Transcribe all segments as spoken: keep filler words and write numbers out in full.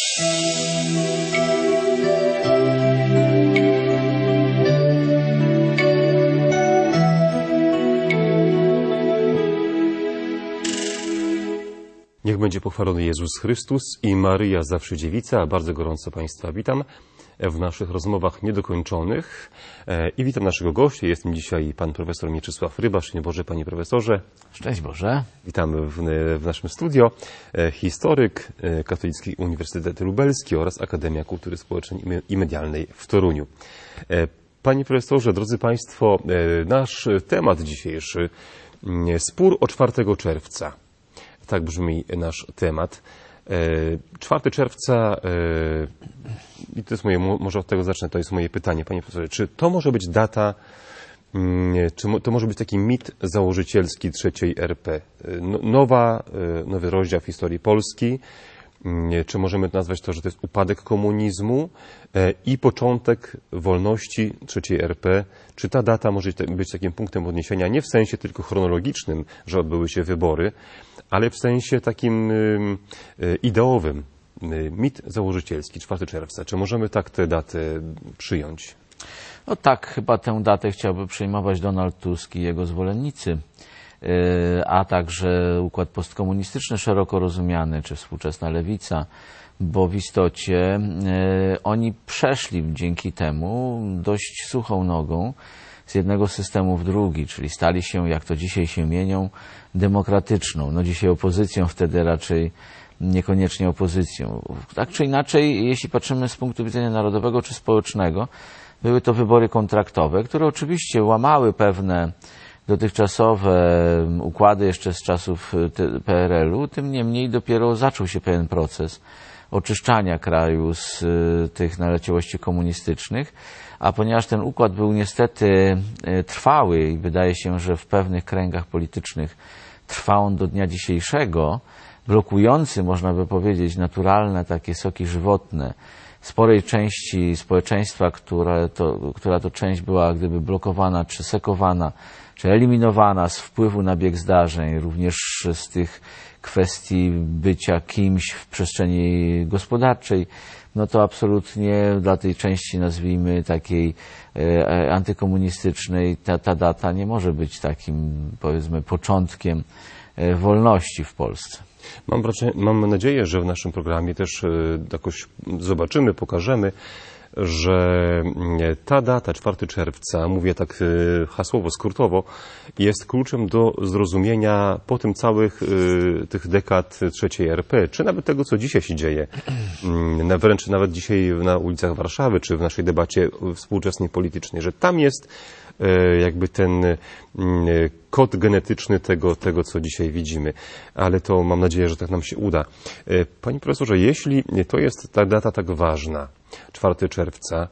Niech będzie pochwalony Jezus Chrystus i Maryja zawsze dziewica. Bardzo gorąco Państwa witam w naszych rozmowach niedokończonych i witam naszego gościa. Jest nim dzisiaj pan profesor Mieczysław Ryba. Szczęść Boże, panie profesorze. Szczęść Boże. Witamy w, w naszym studio. Historyk, Katolicki Uniwersytet Lubelski oraz Akademia Kultury Społecznej i Medialnej w Toruniu. Panie profesorze, drodzy państwo, nasz temat dzisiejszy, spór o czwartego czerwca. Tak brzmi nasz temat. czwartego czerwca, i to jest moje, może od tego zacznę, to jest moje pytanie, panie profesorze, czy to może być data, czy to może być taki mit założycielski trzeciej R P? Nowa, nowy rozdział w historii Polski, czy możemy nazwać to, że to jest upadek komunizmu i początek wolności trzeciej R P? Czy ta data może być takim punktem odniesienia, nie w sensie tylko chronologicznym, że odbyły się wybory, ale w sensie takim ideowym, mit założycielski, czwartego czerwca. Czy możemy tak tę datę przyjąć? No tak, chyba tę datę chciałby przyjmować Donald Tusk i jego zwolennicy, a także układ postkomunistyczny szeroko rozumiany, czy współczesna lewica, bo w istocie oni przeszli dzięki temu dość suchą nogą z jednego systemu w drugi, czyli stali się, jak to dzisiaj się mienią, demokratyczną. No dzisiaj opozycją, wtedy raczej niekoniecznie opozycją. Tak czy inaczej, jeśli patrzymy z punktu widzenia narodowego czy społecznego, były to wybory kontraktowe, które oczywiście łamały pewne dotychczasowe układy jeszcze z czasów P R L u, tym niemniej dopiero zaczął się pewien proces oczyszczania kraju z tych naleciałości komunistycznych, a ponieważ ten układ był niestety trwały i wydaje się, że w pewnych kręgach politycznych trwa on do dnia dzisiejszego, blokujący, można by powiedzieć, naturalne takie soki żywotne sporej części społeczeństwa, która to, która to część była gdyby blokowana, czy sekowana, czy eliminowana z wpływu na bieg zdarzeń, również z tych kwestii bycia kimś w przestrzeni gospodarczej, no to absolutnie dla tej części, nazwijmy, takiej e, antykomunistycznej, ta, ta data nie może być takim, powiedzmy, początkiem e, wolności w Polsce. Mam, wrażenie, mam nadzieję, że w naszym programie też jakoś zobaczymy, pokażemy, że ta data, czwartego czerwca, mówię tak hasłowo, skrótowo, jest kluczem do zrozumienia po tym całych tych dekad trzeciej R P, czy nawet tego, co dzisiaj się dzieje. Wręcz nawet dzisiaj na ulicach Warszawy, czy w naszej debacie współczesnej politycznej, że tam jest jakby ten kod genetyczny tego, tego, co dzisiaj widzimy. Ale to mam nadzieję, że tak nam się uda. Panie profesorze, jeśli to jest ta data tak ważna, czwartego czerwca,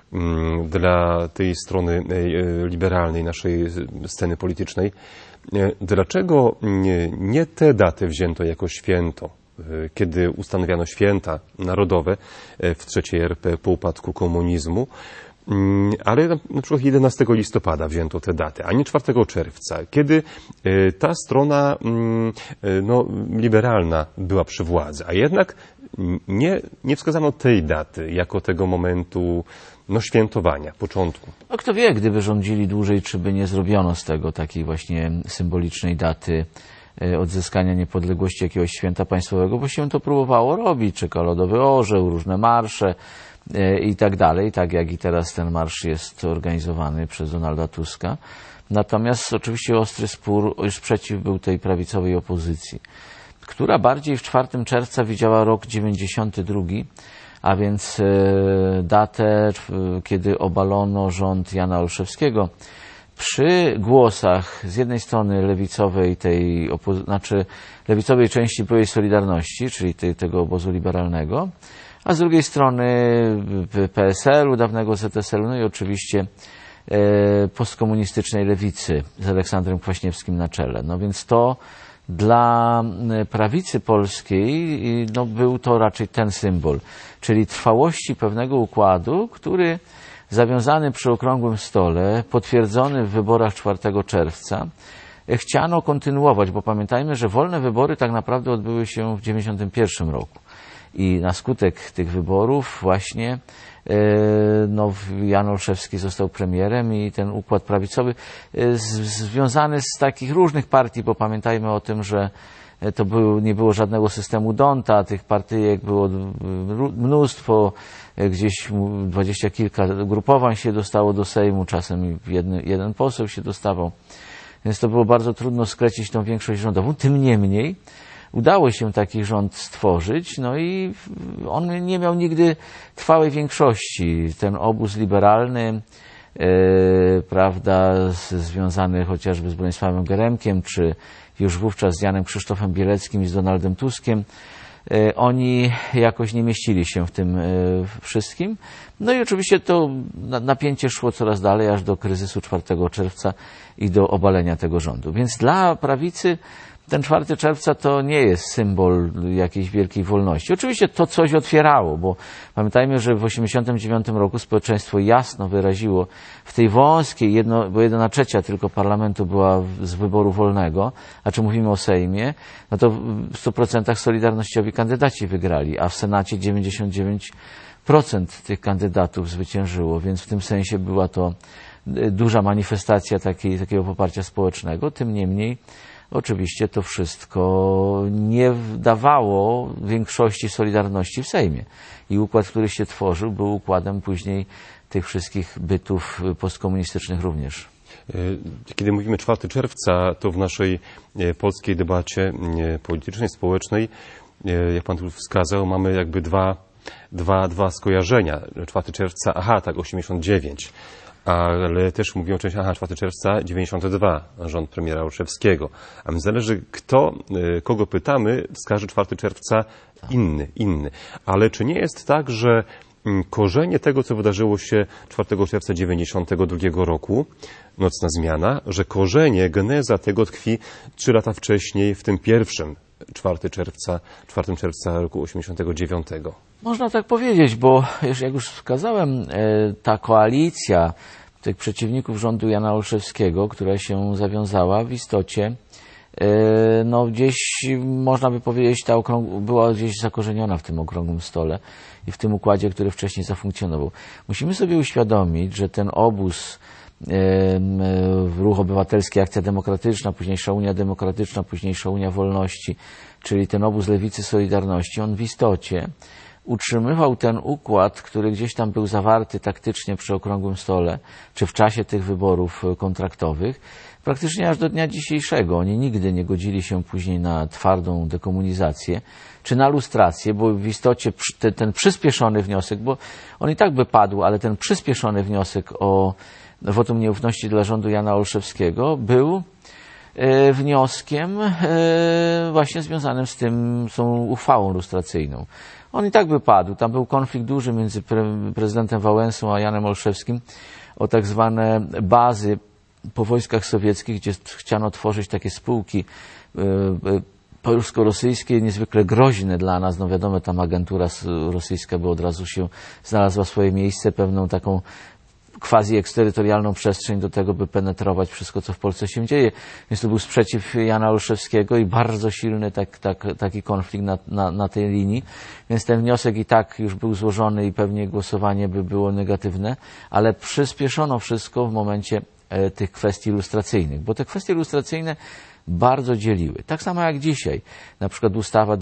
dla tej strony liberalnej naszej sceny politycznej, dlaczego nie tę datę wzięto jako święto, kiedy ustanawiano święta narodowe w trzeciej R P po upadku komunizmu, ale na przykład jedenastego listopada wzięto tę datę, a nie czwartego czerwca, kiedy ta strona no, liberalna była przy władzy, a jednak nie, nie wskazano tej daty jako tego momentu no, świętowania, początku. No kto wie, gdyby rządzili dłużej, czy by nie zrobiono z tego takiej właśnie symbolicznej daty odzyskania niepodległości jakiegoś święta państwowego, bo się to próbowało robić, czekoladowy orzeł, różne marsze i tak dalej, tak jak i teraz ten marsz jest organizowany przez Donalda Tuska. Natomiast oczywiście ostry spór, sprzeciw był tej prawicowej opozycji, która bardziej w czwartego czerwca widziała rok dziewięćdziesiąty drugi, a więc datę, kiedy obalono rząd Jana Olszewskiego. Przy głosach z jednej strony lewicowej, tej znaczy lewicowej części byłej Solidarności, czyli tej, tego obozu liberalnego, a z drugiej strony P S L u, dawnego Z S L u, no i oczywiście e, postkomunistycznej lewicy z Aleksandrem Kwaśniewskim na czele. No więc to dla prawicy polskiej no, był to raczej ten symbol, czyli trwałości pewnego układu, który zawiązany przy okrągłym stole, potwierdzony w wyborach czwartego czerwca, chciano kontynuować, bo pamiętajmy, że wolne wybory tak naprawdę odbyły się w dziewięćdziesiątym pierwszym roku. I na skutek tych wyborów właśnie no, Jan Olszewski został premierem i ten układ prawicowy z, związany z takich różnych partii, bo pamiętajmy o tym, że to był, nie było żadnego systemu D'Hondta, tych partyjek było mnóstwo, gdzieś dwadzieścia kilka grupowań się dostało do Sejmu, czasem jedny, jeden poseł się dostawał, więc to było bardzo trudno skręcić tą większość rządową. Tym niemniej udało się taki rząd stworzyć, no i on nie miał nigdy trwałej większości. Ten obóz liberalny, e, prawda, z, związany chociażby z Bronisławem Geremkiem, czy już wówczas z Janem Krzysztofem Bieleckim i z Donaldem Tuskiem, e, oni jakoś nie mieścili się w tym e, wszystkim. No i oczywiście to napięcie szło coraz dalej, aż do kryzysu czwartego czerwca i do obalenia tego rządu. Więc dla prawicy ten czwarty czerwca to nie jest symbol jakiejś wielkiej wolności. Oczywiście to coś otwierało, bo pamiętajmy, że w osiemdziesiątym dziewiątym roku społeczeństwo jasno wyraziło w tej wąskiej, jedno, bo jedna trzecia tylko parlamentu była z wyboru wolnego, a czy mówimy o Sejmie, no to w stu procentach solidarnościowi kandydaci wygrali, a w Senacie dziewięćdziesiąt dziewięć procent tych kandydatów zwyciężyło, więc w tym sensie była to duża manifestacja takiej, takiego poparcia społecznego. Tym niemniej oczywiście to wszystko nie dawało większości solidarności w Sejmie. I układ, który się tworzył, był układem później tych wszystkich bytów postkomunistycznych również. Kiedy mówimy czwartego czerwca, to w naszej polskiej debacie politycznej, społecznej, jak pan tu wskazał, mamy jakby dwa, dwa, dwa skojarzenia. czwartego czerwca, aha, tak, osiemdziesiąt dziewięć. Ale też mówią część, aha, czwartego czerwca dziewięćdziesiąt dwa, rząd premiera Olszewskiego. A mi zależy, kto, kogo pytamy, wskaże czwartego czerwca inny, inny. Ale czy nie jest tak, że korzenie tego, co wydarzyło się czwartego czerwca dziewięćdziesiątego drugiego roku, nocna zmiana, że korzenie, geneza tego tkwi trzy lata wcześniej, w tym pierwszym czwartego czerwca, czwartego czerwca roku osiemdziesiątego dziewiątego. Można tak powiedzieć, bo jak już wskazałem, ta koalicja tych przeciwników rządu Jana Olszewskiego, która się zawiązała, w istocie no gdzieś, można by powiedzieć, ta okrąg- była gdzieś zakorzeniona w tym okrągłym stole i w tym układzie, który wcześniej zafunkcjonował. Musimy sobie uświadomić, że ten obóz, Ruch Obywatelski, Akcja Demokratyczna, późniejsza Unia Demokratyczna, późniejsza Unia Wolności, czyli ten obóz Lewicy Solidarności, on w istocie utrzymywał ten układ, który gdzieś tam był zawarty taktycznie przy okrągłym stole, czy w czasie tych wyborów kontraktowych, praktycznie aż do dnia dzisiejszego. Oni nigdy nie godzili się później na twardą dekomunizację, czy na lustrację, bo w istocie ten, ten przyspieszony wniosek, bo on i tak by padł, ale ten przyspieszony wniosek o wotum nieufności dla rządu Jana Olszewskiego był e, wnioskiem e, właśnie związanym z tym, z tą uchwałą lustracyjną. On i tak by padł. Tam był konflikt duży między pre, prezydentem Wałęsą a Janem Olszewskim o tak zwane bazy po wojskach sowieckich, gdzie chciano tworzyć takie spółki e, e, polsko-rosyjskie, niezwykle groźne dla nas. No wiadomo, tam agentura rosyjska by od razu się znalazła swoje miejsce, pewną taką quasi-eksterytorialną przestrzeń do tego, by penetrować wszystko, co w Polsce się dzieje. Więc to był sprzeciw Jana Olszewskiego i bardzo silny tak, tak, taki konflikt na, na, na tej linii. Więc ten wniosek i tak już był złożony i pewnie głosowanie by było negatywne, ale przyspieszono wszystko w momencie e, tych kwestii ilustracyjnych, bo te kwestie ilustracyjne bardzo dzieliły. Tak samo jak dzisiaj. Na przykład ustawa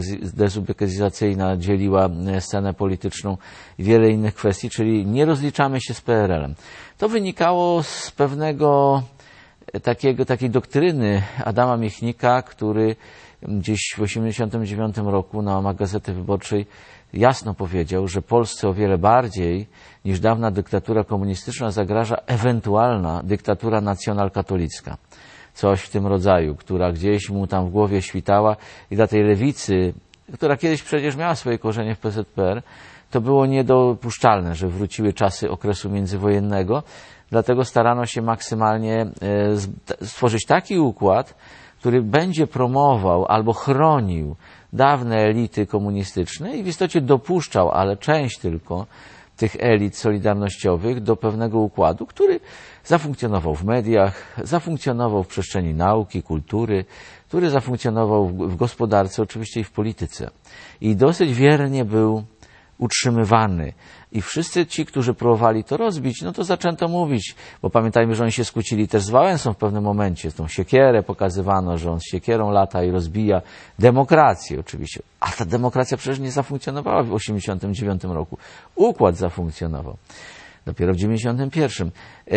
dezubekizacyjna dzieliła scenę polityczną i wiele innych kwestii, czyli nie rozliczamy się z P R L-em. To wynikało z pewnego takiego, takiej doktryny Adama Michnika, który gdzieś w osiemdziesiątym dziewiątym roku na łamach Gazety Wyborczej jasno powiedział, że Polsce o wiele bardziej niż dawna dyktatura komunistyczna zagraża ewentualna dyktatura nacjonalkatolicka. Coś w tym rodzaju, która gdzieś mu tam w głowie świtała i dla tej lewicy, która kiedyś przecież miała swoje korzenie w P Z P R, to było niedopuszczalne, że wróciły czasy okresu międzywojennego, dlatego starano się maksymalnie stworzyć taki układ, który będzie promował albo chronił dawne elity komunistyczne i w istocie dopuszczał, ale część tylko tych elit solidarnościowych do pewnego układu, który zafunkcjonował w mediach, zafunkcjonował w przestrzeni nauki, kultury, który zafunkcjonował w gospodarce, oczywiście i w polityce. I dosyć wiernie był utrzymywany. I wszyscy ci, którzy próbowali to rozbić, no to zaczęto mówić, bo pamiętajmy, że oni się skłócili też z Wałęsą w pewnym momencie. Tą siekierę pokazywano, że on z siekierą lata i rozbija demokrację oczywiście. A ta demokracja przecież nie zafunkcjonowała w osiemdziesiątym dziewiątym roku. Układ zafunkcjonował. Dopiero w dziewięćdziesiątym pierwszym.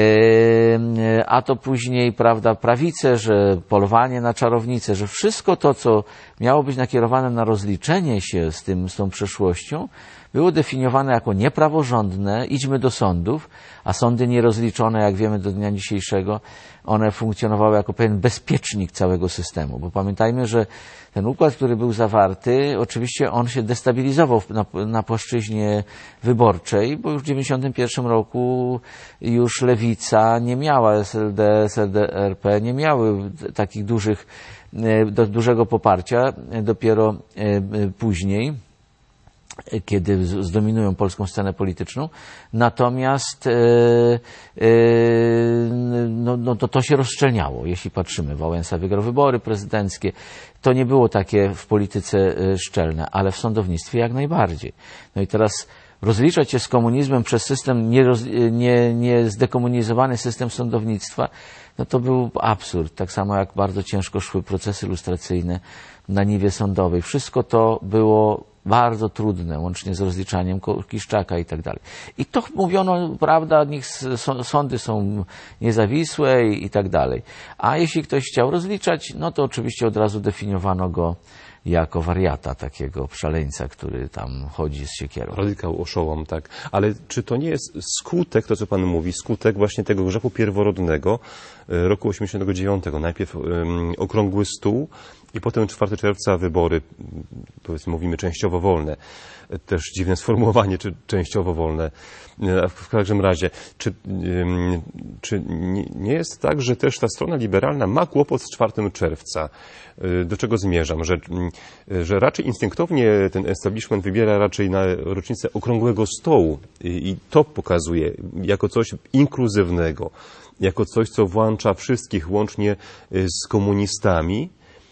Yy, a to później, prawda, prawice, że polowanie na czarownicę, że wszystko to, co miało być nakierowane na rozliczenie się z tym, z tą przeszłością, było definiowane jako niepraworządne, idźmy do sądów, a sądy nierozliczone, jak wiemy do dnia dzisiejszego, one funkcjonowały jako pewien bezpiecznik całego systemu, bo pamiętajmy, że ten układ, który był zawarty, oczywiście on się destabilizował na, na płaszczyźnie wyborczej, bo już w dziewięćdziesiątym pierwszym roku już lewica nie miała, S L D, S L D R P nie miały takich dużych, do, dużego poparcia, dopiero później, kiedy zdominują polską scenę polityczną. Natomiast e, e, no, no to, to się rozszczelniało, jeśli patrzymy. Wałęsa wygrał wybory prezydenckie. To nie było takie w polityce szczelne, ale w sądownictwie jak najbardziej. No i teraz rozliczać się z komunizmem przez system nie, nie, nie zdekomunizowany system sądownictwa, no to był absurd. Tak samo jak bardzo ciężko szły procesy lustracyjne na niwie sądowej. Wszystko to było bardzo trudne, łącznie z rozliczaniem Kiszczaka i tak dalej. I to mówiono, prawda, niech sądy są niezawisłe i, i tak dalej. A jeśli ktoś chciał rozliczać, no to oczywiście od razu definiowano go jako wariata, takiego szaleńca, który tam chodzi z siekierą. Radykał, oszołom, tak. Ale czy to nie jest skutek, to co pan mówi, skutek właśnie tego grzechu pierworodnego roku osiemdziesiątego dziewiątego? Najpierw um, okrągły stół i potem czwartego czerwca wybory, powiedzmy, mówimy częściowo wolne. Też dziwne sformułowanie, czy częściowo wolne. W każdym razie, czy, um, czy nie jest tak, że też ta strona liberalna ma kłopot z czwartego czerwca? Do czego zmierzam? Że, że raczej instynktownie ten establishment wybiera raczej na rocznicę okrągłego stołu i, i to pokazuje jako coś inkluzywnego, jako coś, co włącza wszystkich łącznie z komunistami.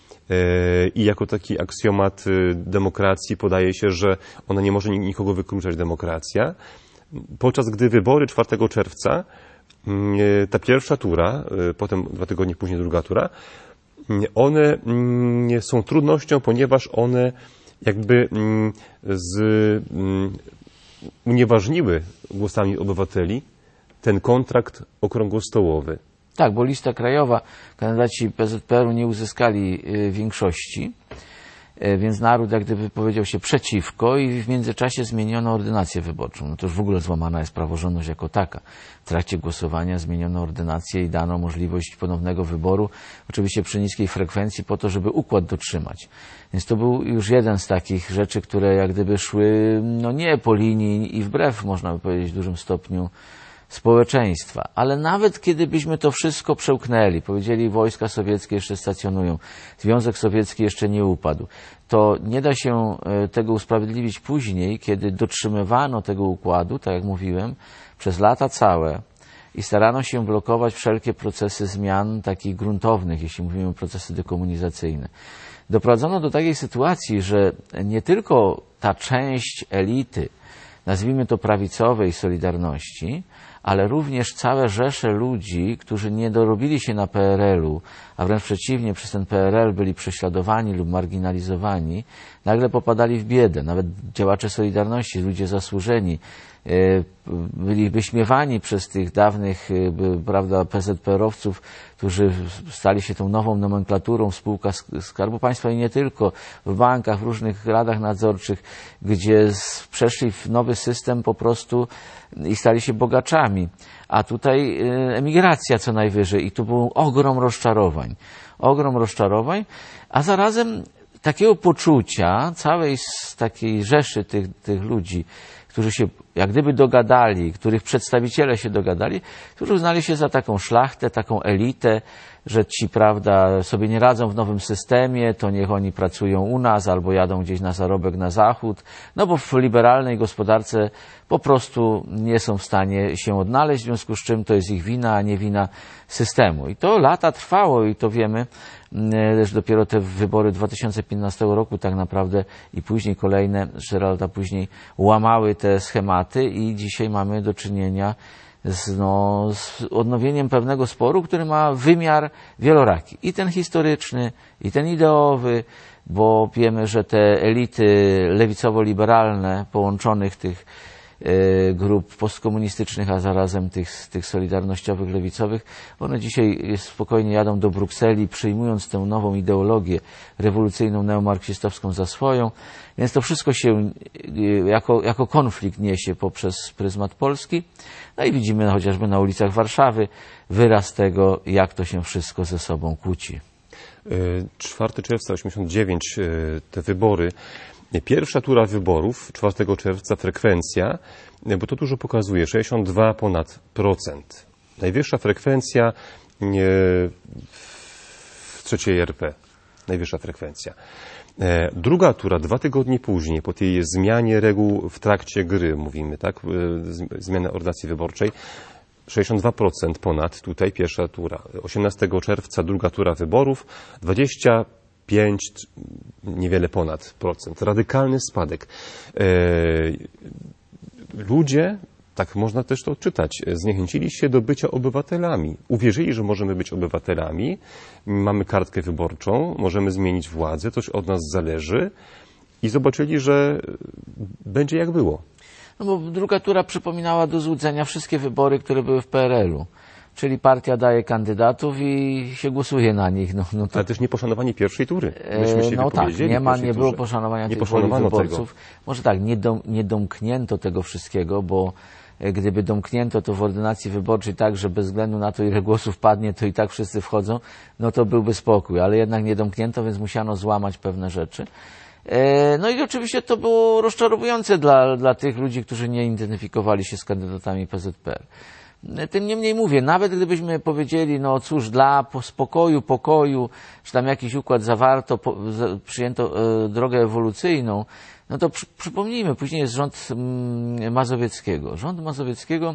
I jako taki aksjomat demokracji podaje się, że ona nie może nikogo wykluczać, demokracja. Podczas gdy wybory czwartego czerwca, ta pierwsza tura, potem dwa tygodnie później druga tura, one są trudnością, ponieważ one jakby z, unieważniły głosami obywateli ten kontrakt okrągłostołowy. Tak, bo lista krajowa, kandydaci P Z P R u nie uzyskali większości, więc naród jak gdyby powiedział się przeciwko i w międzyczasie zmieniono ordynację wyborczą. No to już w ogóle złamana jest praworządność jako taka. W trakcie głosowania zmieniono ordynację i dano możliwość ponownego wyboru, oczywiście przy niskiej frekwencji, po to, żeby układ dotrzymać. Więc to był już jeden z takich rzeczy, które jak gdyby szły no nie po linii i wbrew, można by powiedzieć, w dużym stopniu społeczeństwa. Ale nawet kiedy byśmy to wszystko przełknęli, powiedzieli, wojska sowieckie jeszcze stacjonują, Związek Sowiecki jeszcze nie upadł, to nie da się tego usprawiedliwić później, kiedy dotrzymywano tego układu, tak jak mówiłem, przez lata całe i starano się blokować wszelkie procesy zmian takich gruntownych, jeśli mówimy o procesy dekomunizacyjne. Doprowadzono do takiej sytuacji, że nie tylko ta część elity, nazwijmy to prawicowej Solidarności, ale również całe rzesze ludzi, którzy nie dorobili się na P R L u, a wręcz przeciwnie, przez ten P R L byli prześladowani lub marginalizowani, nagle popadali w biedę. Nawet działacze Solidarności, ludzie zasłużeni, byli wyśmiewani przez tych dawnych, prawda, P Z P R owców, którzy stali się tą nową nomenklaturą w spółkach Skarbu Państwa i nie tylko, w bankach, w różnych radach nadzorczych, gdzie przeszli w nowy system po prostu i stali się bogaczami. A tutaj emigracja co najwyżej i tu był ogrom rozczarowań. Ogrom rozczarowań, a zarazem takiego poczucia całej z takiej rzeszy tych, tych ludzi, którzy się jak gdyby dogadali, których przedstawiciele się dogadali, którzy uznali się za taką szlachtę, taką elitę, że ci, prawda, sobie nie radzą w nowym systemie, to niech oni pracują u nas albo jadą gdzieś na zarobek na zachód, no bo w liberalnej gospodarce po prostu nie są w stanie się odnaleźć, w związku z czym to jest ich wina, a nie wina systemu. I to lata trwało i to wiemy, że dopiero te wybory dwa tysiące piętnastego roku tak naprawdę i później kolejne, cztery lata później, łamały te schematy i dzisiaj mamy do czynienia z, no, z odnowieniem pewnego sporu, który ma wymiar wieloraki. I ten historyczny, i ten ideowy, bo wiemy, że te elity lewicowo-liberalne połączonych tych e, grup postkomunistycznych, a zarazem tych, tych solidarnościowych, lewicowych, one dzisiaj spokojnie jadą do Brukseli, przyjmując tę nową ideologię rewolucyjną, neomarksistowską za swoją. Więc to wszystko się jako, jako konflikt niesie poprzez pryzmat Polski. No i widzimy chociażby na ulicach Warszawy wyraz tego, jak to się wszystko ze sobą kłóci. czwartego czerwca osiemdziesiątego dziewiątego te wybory. Pierwsza tura wyborów, czwartego czerwca frekwencja, bo to dużo pokazuje, sześćdziesiąt dwa ponad procent. Najwyższa frekwencja w trzeciej R P. Najwyższa frekwencja. Druga tura, dwa tygodnie później, po tej zmianie reguł w trakcie gry, mówimy, tak, zmiana ordynacji wyborczej, sześćdziesiąt dwa procent ponad, tutaj pierwsza tura. osiemnastego czerwca druga tura wyborów, dwadzieścia pięć, niewiele ponad procent. Radykalny spadek. Ludzie, tak można też to odczytać, zniechęcili się do bycia obywatelami. Uwierzyli, że możemy być obywatelami, mamy kartkę wyborczą, możemy zmienić władzę, coś od nas zależy i zobaczyli, że będzie jak było. No bo druga tura przypominała do złudzenia wszystkie wybory, które były w P R L u. Czyli partia daje kandydatów i się głosuje na nich. No, no to... Ale też nieposzanowanie pierwszej tury. Myśmy się no tak, nie, ma, nie było turze. poszanowania nie tych poszanowano wyborców. tego. Może tak, nie, dom, nie domknięto tego wszystkiego, bo gdyby domknięto to w ordynacji wyborczej tak, że bez względu na to, ile głosów padnie, to i tak wszyscy wchodzą, no to byłby spokój. Ale jednak nie domknięto, więc musiano złamać pewne rzeczy. No i oczywiście to było rozczarowujące dla, dla tych ludzi, którzy nie identyfikowali się z kandydatami P Z P R. Tym niemniej mówię, nawet gdybyśmy powiedzieli, no cóż, dla spokoju, pokoju, czy tam jakiś układ zawarto, po, za, przyjęto e, drogę ewolucyjną, no to przy, przypomnijmy, później jest rząd mm, Mazowieckiego. Rząd Mazowieckiego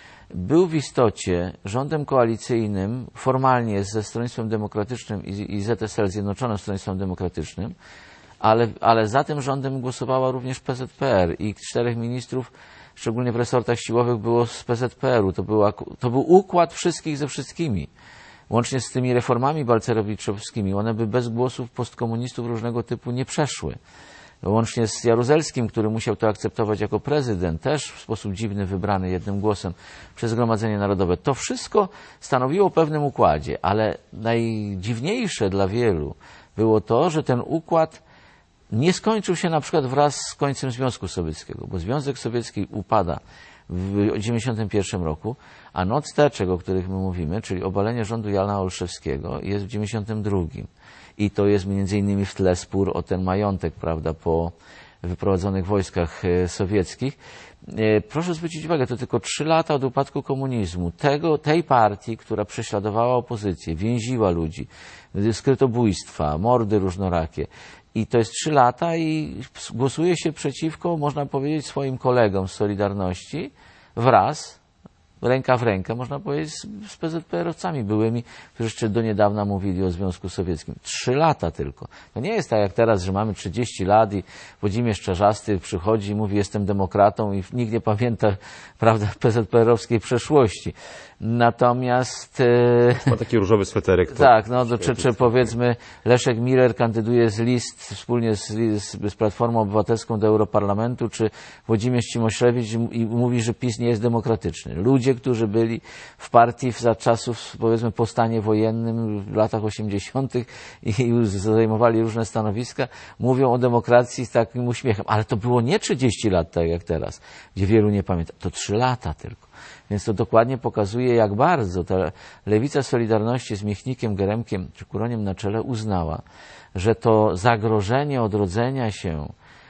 był w istocie rządem koalicyjnym, formalnie ze Stronnictwem Demokratycznym i, i Z S L, Zjednoczonym Stronnictwem Demokratycznym, ale, ale za tym rządem głosowała również P Z P R i czterech ministrów, szczególnie w resortach siłowych, było z P Z P R u. To, była, to był układ wszystkich ze wszystkimi. Łącznie z tymi reformami balcerowiczowskimi. One by bez głosów postkomunistów różnego typu nie przeszły. Łącznie z Jaruzelskim, który musiał to akceptować jako prezydent, też w sposób dziwny wybrany jednym głosem przez Zgromadzenie Narodowe. To wszystko stanowiło o pewnym układzie, ale najdziwniejsze dla wielu było to, że ten układ nie skończył się na przykład wraz z końcem Związku Sowieckiego, bo Związek Sowiecki upada w tysiąc dziewięćset dziewięćdziesiątym pierwszym roku, a noc teczek, o których my mówimy, czyli obalenie rządu Jana Olszewskiego, jest w tysiąc dziewięćset dziewięćdziesiątym drugim. I to jest między innymi w tle spór o ten majątek, prawda, po wyprowadzonych wojskach sowieckich. Proszę zwrócić uwagę, to tylko trzy lata od upadku komunizmu, tego, tej partii, która prześladowała opozycję, więziła ludzi, skrytobójstwa, mordy różnorakie. I to jest trzy lata i głosuje się przeciwko, można powiedzieć, swoim kolegom z Solidarności wraz, ręka w rękę, można powiedzieć, z P Z P R owcami byłymi, którzy jeszcze do niedawna mówili o Związku Sowieckim. Trzy lata tylko. To nie jest tak jak teraz, że mamy trzydzieści lat i Włodzimierz Czarzasty przychodzi i mówi, jestem demokratą i nikt nie pamięta, prawda, P Z P R owskiej przeszłości. Natomiast... Ma taki różowy sweterek. Tak, no, to, czy, czy powiedzmy Leszek Miller kandyduje z list wspólnie z, z, z Platformą Obywatelską do Europarlamentu, czy Włodzimierz Cimoszewicz i, i mówi, że PiS nie jest demokratyczny. Ludzie, którzy byli w partii za czasów, powiedzmy, po stanie wojennym w latach osiemdziesiątych i już zajmowali różne stanowiska, mówią o demokracji z takim uśmiechem. Ale to było nie trzydzieści lat, tak jak teraz, gdzie wielu nie pamięta. To trzy lata tylko. Więc to dokładnie pokazuje, jak bardzo ta lewica Solidarności z Michnikiem, Geremkiem czy Kuroniem na czele uznała, że to zagrożenie odrodzenia się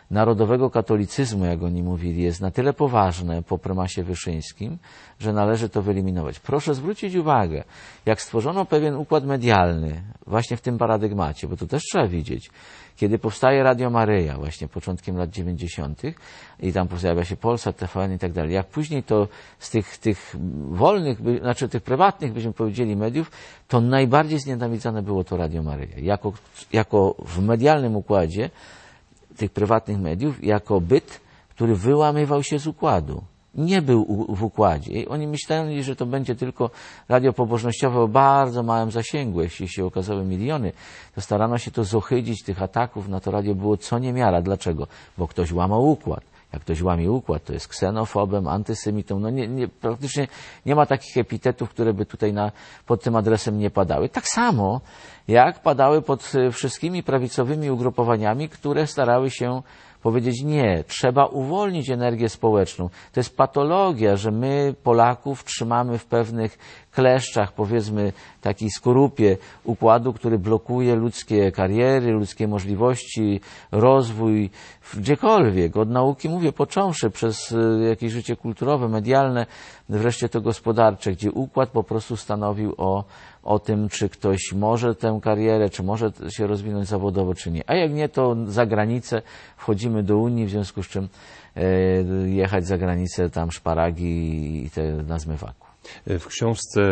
narodowego katolicyzmu, jak oni mówili, jest na tyle poważne po prymasie Wyszyńskim, że należy to wyeliminować. Proszę zwrócić uwagę, jak stworzono pewien układ medialny właśnie w tym paradygmacie, bo to też trzeba widzieć. Kiedy powstaje Radio Maryja, właśnie początkiem lat dziewięćdziesiątych i tam pojawia się Polsat, T V N i tak dalej, jak później to z tych, tych wolnych, by, znaczy tych prywatnych, byśmy powiedzieli, mediów, to najbardziej znienawidzane było to Radio Maryja. Jako, jako w medialnym układzie tych prywatnych mediów, jako byt, który wyłamywał się z układu. Nie był u, w układzie. I oni myśleli, że to będzie tylko radio pobożnościowe o bardzo małym zasięgu. Jeśli się okazały miliony, to starano się to zohydzić, tych ataków na to radio było co niemiara. Dlaczego? Bo ktoś łamał układ. Jak ktoś łamie układ, to jest ksenofobem, antysemitą. No nie, nie, praktycznie nie ma takich epitetów, które by tutaj na, pod tym adresem nie padały. Tak samo jak padały pod wszystkimi prawicowymi ugrupowaniami, które starały się powiedzieć nie, trzeba uwolnić energię społeczną. To jest patologia, że my Polaków trzymamy w pewnych kleszczach, powiedzmy takiej skorupie układu, który blokuje ludzkie kariery, ludzkie możliwości, rozwój gdziekolwiek. Od nauki mówię, począwszy przez jakieś życie kulturowe, medialne, wreszcie to gospodarcze, gdzie układ po prostu stanowił o o tym, czy ktoś może tę karierę, czy może się rozwinąć zawodowo, czy nie. A jak nie, to za granicę wchodzimy do Unii, w związku z czym e, jechać za granicę, tam szparagi i te na zmywaku. W książce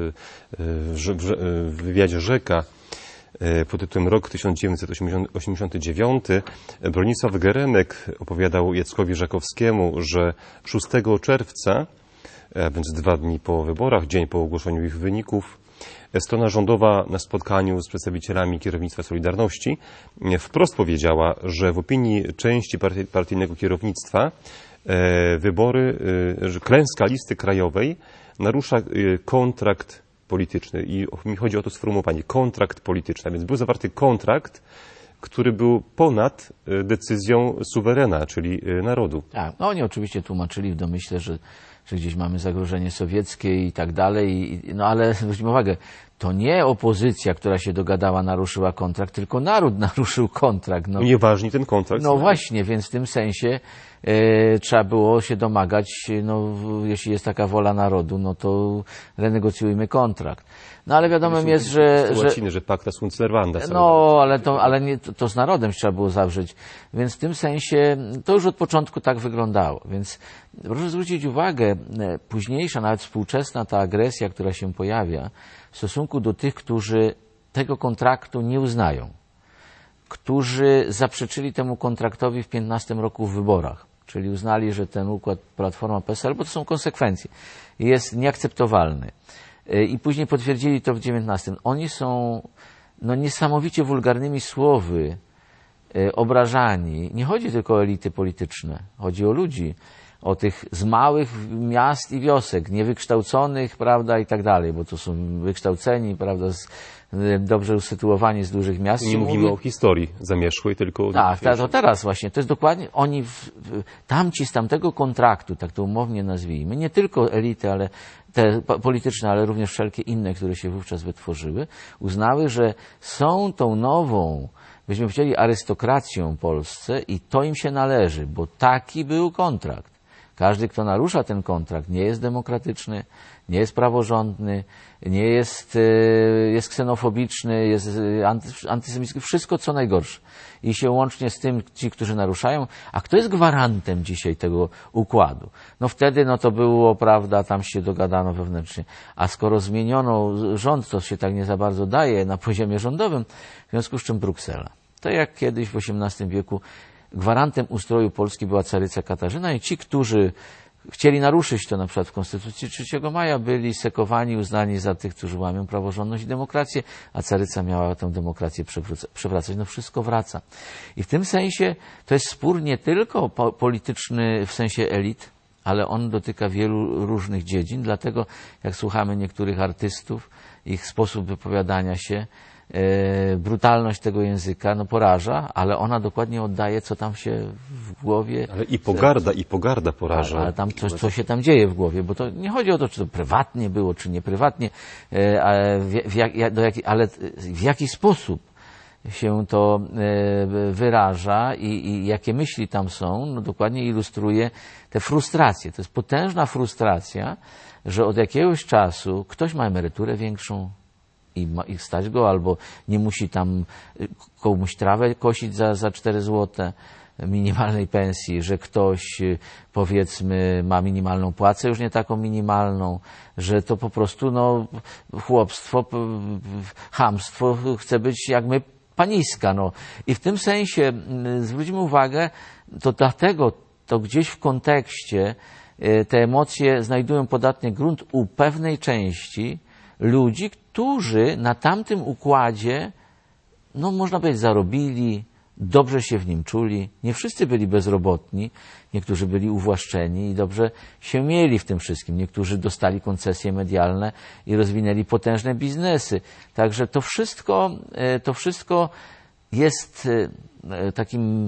w wywiadzie Rzeka pod tytułem Rok tysiąc dziewięćset osiemdziesiąty dziewiąty Bronisław Geremek opowiadał Jackowi Żakowskiemu, że szóstego czerwca, a więc dwa dni po wyborach, dzień po ogłoszeniu ich wyników, strona rządowa na spotkaniu z przedstawicielami kierownictwa Solidarności wprost powiedziała, że w opinii części partii, partyjnego kierownictwa wybory, że klęska listy krajowej narusza kontrakt polityczny. I mi chodzi o to sformułowanie, kontrakt polityczny. A więc był zawarty kontrakt, który był ponad decyzją suwerena, czyli narodu. Tak, no oni oczywiście tłumaczyli w domyśle, że że gdzieś mamy zagrożenie sowieckie i tak dalej, no ale zwróćmy uwagę, to nie opozycja, która się dogadała, naruszyła kontrakt, tylko naród naruszył kontrakt. No, nieważny ten kontrakt. No właśnie, więc w tym sensie e, trzeba było się domagać, no jeśli jest taka wola narodu, no to renegocjujmy kontrakt. No ale wiadomym jest, że... Z łaciny, że pacta sunt servanda. No, ale, to, ale nie, to, to z narodem trzeba było zawrzeć. Więc w tym sensie to już od początku tak wyglądało. Więc proszę zwrócić uwagę, późniejsza, nawet współczesna ta agresja, która się pojawia w stosunku do tych, którzy tego kontraktu nie uznają, którzy zaprzeczyli temu kontraktowi w piętnastym roku w wyborach, czyli uznali, że ten układ Platforma P S L, bo to są konsekwencje, jest nieakceptowalny. I później potwierdzili to w dziewiętnastym. Oni są no, niesamowicie wulgarnymi słowy e, obrażani. Nie chodzi tylko o elity polityczne, chodzi o ludzi, o tych z małych miast i wiosek, niewykształconych, prawda, i tak dalej, bo to są wykształceni, prawda, z, dobrze usytuowani z dużych miast. Nie mówimy mówi... o historii zamierzchłej, tylko... Tak, ta, to teraz właśnie, to jest dokładnie, oni, w, w, tamci z tamtego kontraktu, tak to umownie nazwijmy, nie tylko elity, ale te polityczne, ale również wszelkie inne, które się wówczas wytworzyły, uznały, że są tą nową, byśmy chcieli, arystokracją w Polsce i to im się należy, bo taki był kontrakt. Każdy, kto narusza ten kontrakt, nie jest demokratyczny, nie jest praworządny, nie jest, jest ksenofobiczny, jest antysemicki, wszystko co najgorsze. I się łącznie z tym ci, którzy naruszają. A kto jest gwarantem dzisiaj tego układu? No wtedy no to było, prawda, tam się dogadano wewnętrznie. A skoro zmieniono rząd, to się tak nie za bardzo daje na poziomie rządowym, w związku z czym Bruksela. To jak kiedyś w osiemnastym wieku gwarantem ustroju Polski była caryca Katarzyna i ci, którzy chcieli naruszyć to na przykład w Konstytucji trzeciego maja, byli sekowani, uznani za tych, którzy łamią praworządność i demokrację, a caryca miała tę demokrację przewracać. No wszystko wraca. I w tym sensie to jest spór nie tylko po polityczny w sensie elit, ale on dotyka wielu różnych dziedzin, dlatego jak słuchamy niektórych artystów, ich sposób wypowiadania się, E, brutalność tego języka no poraża, ale ona dokładnie oddaje, co tam się w głowie... Ale i pogarda, i pogarda poraża. Ale tam coś, co się tam dzieje w głowie, bo to nie chodzi o to, czy to prywatnie było, czy nieprywatnie, e, ale w, w, jak, do jaki, ale w jaki sposób się to wyraża i, i jakie myśli tam są, no dokładnie ilustruje te frustracje. To jest potężna frustracja, że od jakiegoś czasu ktoś ma emeryturę większą i, ma, i stać go, albo nie musi tam komuś trawę kosić za, za cztery złote minimalnej pensji, że ktoś, powiedzmy, ma minimalną płacę, już nie taką minimalną, że to po prostu no, chłopstwo, chamstwo chce być jak my paniska. No. I w tym sensie zwróćmy uwagę, to dlatego to gdzieś w kontekście te emocje znajdują podatny grunt u pewnej części ludzi, którzy na tamtym układzie, no można powiedzieć, zarobili, dobrze się w nim czuli. Nie wszyscy byli bezrobotni, niektórzy byli uwłaszczeni i dobrze się mieli w tym wszystkim. Niektórzy dostali koncesje medialne i rozwinęli potężne biznesy. Także to wszystko, to wszystko jest takim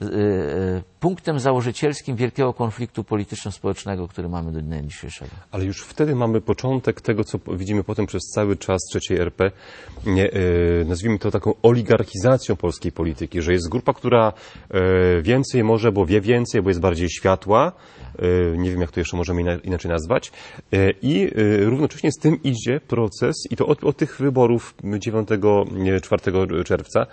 punktem założycielskim wielkiego konfliktu polityczno-społecznego, który mamy do dnia dzisiejszego. Ale już wtedy mamy początek tego, co widzimy potem przez cały czas trzeciej R P, nie, e, nazwijmy to taką oligarchizacją polskiej polityki, że jest grupa, która e, więcej może, bo wie więcej, bo jest bardziej światła, e, nie wiem jak to jeszcze możemy ina, inaczej nazwać, e, i e, równocześnie z tym idzie proces, i to od, od tych wyborów dziewiątego, czwartego czerwca,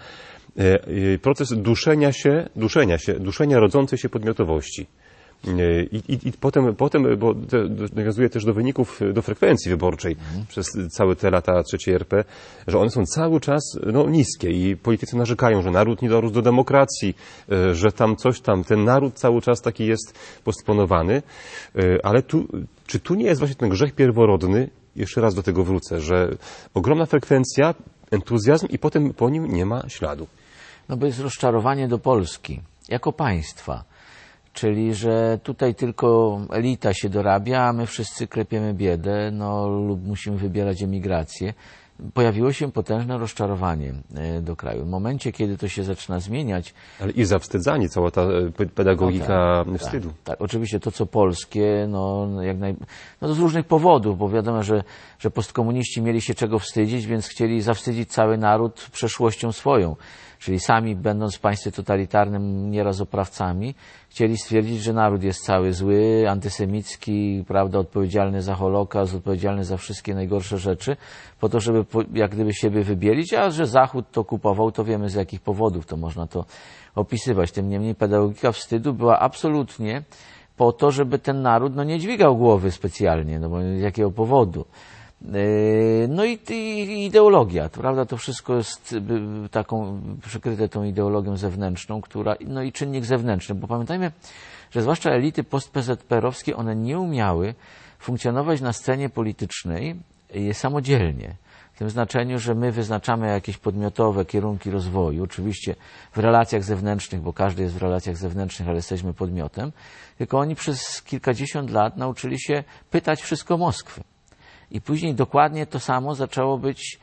proces duszenia się, duszenia się, duszenia rodzącej się podmiotowości. I, i, i potem, potem, bo nawiązuje też do wyników, do frekwencji wyborczej mhm. przez całe te lata trzeciej R P, że one są cały czas no, niskie i politycy narzekają, że naród nie dorósł do demokracji, że tam coś tam, ten naród cały czas taki jest postponowany, ale tu, czy tu nie jest właśnie ten grzech pierworodny, jeszcze raz do tego wrócę, że ogromna frekwencja, entuzjazm i potem po nim nie ma śladu. No bo jest rozczarowanie do Polski jako państwa. Czyli, że tutaj tylko elita się dorabia, a my wszyscy klepiemy biedę, no lub musimy wybierać emigrację. Pojawiło się potężne rozczarowanie do kraju. W momencie, kiedy to się zaczyna zmieniać... Ale i zawstydzanie, cała ta pedagogika no tak, wstydu. Tak, tak, oczywiście to, co polskie, no, jak naj... no to z różnych powodów, bo wiadomo, że, że postkomuniści mieli się czego wstydzić, więc chcieli zawstydzić cały naród przeszłością swoją. Czyli sami, będąc w państwie totalitarnym, nieraz oprawcami, chcieli stwierdzić, że naród jest cały zły, antysemicki, prawda, odpowiedzialny za Holokaust, odpowiedzialny za wszystkie najgorsze rzeczy, po to, żeby jak gdyby siebie wybielić, a że Zachód to kupował, to wiemy z jakich powodów, to można to opisywać. Tym niemniej pedagogika wstydu była absolutnie po to, żeby ten naród no, nie dźwigał głowy specjalnie, no bo z jakiego powodu. No i, i ideologia, to, prawda, to wszystko jest taką przykryte tą ideologią zewnętrzną, która, no i czynnik zewnętrzny, bo pamiętajmy, że zwłaszcza elity post-P Z P R-owskie, one nie umiały funkcjonować na scenie politycznej samodzielnie. W tym znaczeniu, że my wyznaczamy jakieś podmiotowe kierunki rozwoju, oczywiście w relacjach zewnętrznych, bo każdy jest w relacjach zewnętrznych, ale jesteśmy podmiotem, tylko oni przez kilkadziesiąt lat nauczyli się pytać wszystko Moskwy. I później dokładnie to samo zaczęło być,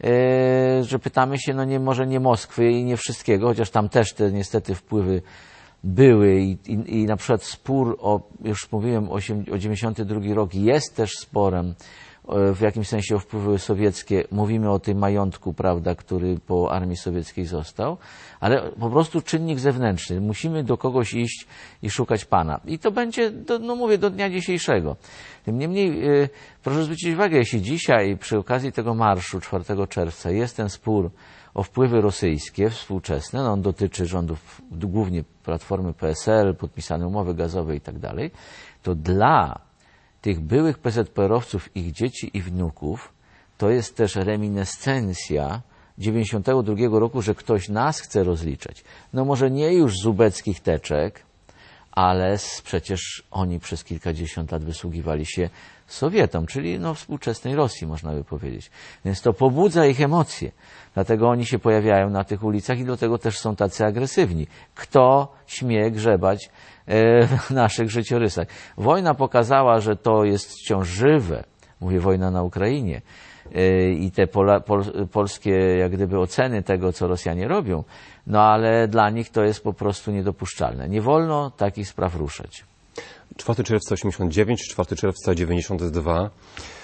e, że pytamy się, no nie, może nie Moskwy i nie wszystkiego, chociaż tam też te niestety wpływy były i, i, i na przykład spór o, już mówiłem, o, o dziewięćdziesiąty drugi rok jest też sporem e, w jakimś sensie o wpływy sowieckie. Mówimy o tym majątku, prawda, który po armii sowieckiej został, ale po prostu czynnik zewnętrzny. Musimy do kogoś iść i szukać Pana. I to będzie, do, no mówię, do dnia dzisiejszego. Tym niemniej, yy, proszę zwrócić uwagę, jeśli dzisiaj przy okazji tego marszu czwartego czerwca jest ten spór o wpływy rosyjskie współczesne, no on dotyczy rządów głównie Platformy P S L, podpisane umowy gazowe i tak dalej, to dla tych byłych P Z P R-owców, ich dzieci i wnuków, to jest też reminiscencja dziewięćdziesiątego drugiego roku, że ktoś nas chce rozliczać. No może nie już z ubeckich teczek, ale przecież oni przez kilkadziesiąt lat wysługiwali się Sowietom, czyli no współczesnej Rosji, można by powiedzieć. Więc to pobudza ich emocje. Dlatego oni się pojawiają na tych ulicach i dlatego też są tacy agresywni. Kto śmie grzebać e, w naszych życiorysach? Wojna pokazała, że to jest wciąż żywe. Mówię, wojna na Ukrainie. E, I te pola, pol, polskie jak gdyby oceny tego, co Rosjanie robią, no ale dla nich to jest po prostu niedopuszczalne. Nie wolno takich spraw ruszać. czwartego czerwca osiemdziesiąt dziewięć, czwartego czerwca dziewięćdziesiąt dwa.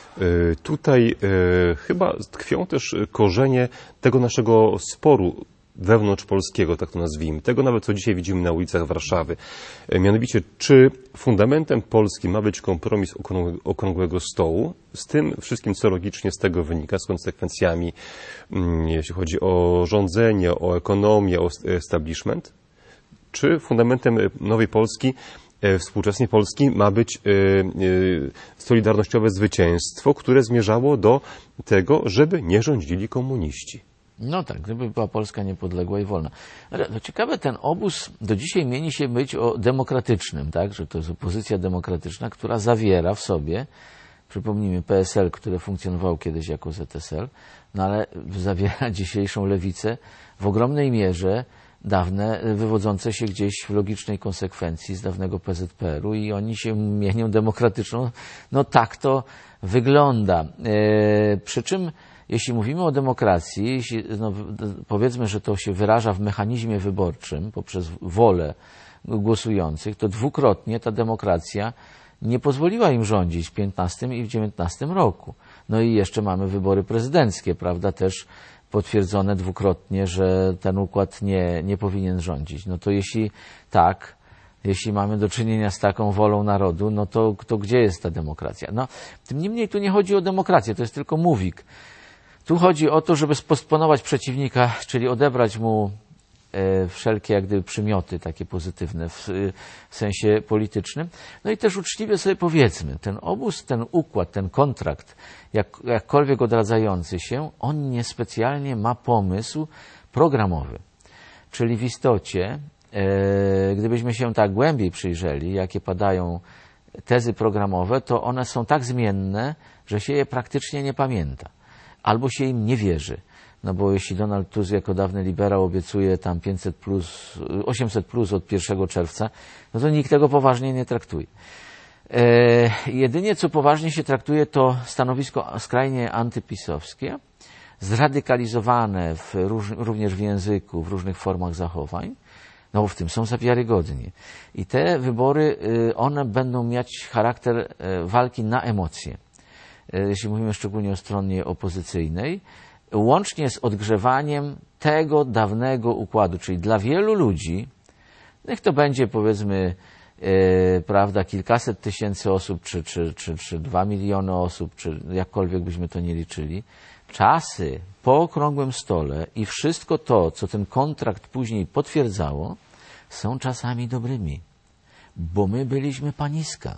Tutaj e, chyba tkwią też korzenie tego naszego sporu wewnątrzpolskiego, tak to nazwijmy, tego nawet co dzisiaj widzimy na ulicach Warszawy. Mianowicie, czy fundamentem Polski ma być kompromis okrągłego stołu z tym wszystkim, co logicznie z tego wynika, z konsekwencjami, jeśli chodzi o rządzenie, o ekonomię, o establishment? Czy fundamentem nowej Polski, współczesnej Polski ma być solidarnościowe zwycięstwo, które zmierzało do tego, żeby nie rządzili komuniści? No tak, gdyby była Polska niepodległa i wolna. Ale no ciekawe, ten obóz do dzisiaj mieni się być o demokratycznym, tak, że to jest opozycja demokratyczna, która zawiera w sobie, przypomnijmy, P S L, które funkcjonowało kiedyś jako Z S L, no ale zawiera dzisiejszą lewicę w ogromnej mierze dawne, wywodzące się gdzieś w logicznej konsekwencji z dawnego P Z P R u i oni się mienią demokratyczną. No tak to wygląda. E, przy czym jeśli mówimy o demokracji, jeśli, no, powiedzmy, że to się wyraża w mechanizmie wyborczym poprzez wolę głosujących, to dwukrotnie ta demokracja nie pozwoliła im rządzić w piętnastym i w dziewiętnastym roku. No i jeszcze mamy wybory prezydenckie, prawda, też potwierdzone dwukrotnie, że ten układ nie, nie powinien rządzić. No to jeśli tak, jeśli mamy do czynienia z taką wolą narodu, no to, to gdzie jest ta demokracja? No, tym niemniej tu nie chodzi o demokrację, to jest tylko mówik. Tu chodzi o to, żeby spostponować przeciwnika, czyli odebrać mu e, wszelkie jak gdyby przymioty takie pozytywne w, w sensie politycznym. No i też uczciwie sobie powiedzmy, ten obóz, ten układ, ten kontrakt, jak, jakkolwiek odradzający się, on niespecjalnie ma pomysł programowy. Czyli w istocie, e, gdybyśmy się tak głębiej przyjrzeli, jakie padają tezy programowe, to one są tak zmienne, że się je praktycznie nie pamięta. Albo się im nie wierzy. No bo jeśli Donald Tusk jako dawny liberał obiecuje tam pięćset plus, osiemset plus od pierwszego czerwca, no to nikt tego poważnie nie traktuje. E, jedynie co poważnie się traktuje, to stanowisko skrajnie antypisowskie, zradykalizowane w róż, również w języku, w różnych formach zachowań, no bo w tym są za wiarygodni. I te wybory, one będą mieć charakter walki na emocje. Jeśli mówimy szczególnie o stronie opozycyjnej, łącznie z odgrzewaniem tego dawnego układu, czyli dla wielu ludzi, niech to będzie powiedzmy, e, prawda, kilkaset tysięcy osób, czy, czy, czy, czy dwa miliony osób, czy jakkolwiek byśmy to nie liczyli, czasy po okrągłym stole i wszystko to, co ten kontrakt później potwierdzało, są czasami dobrymi, bo my byliśmy paniska.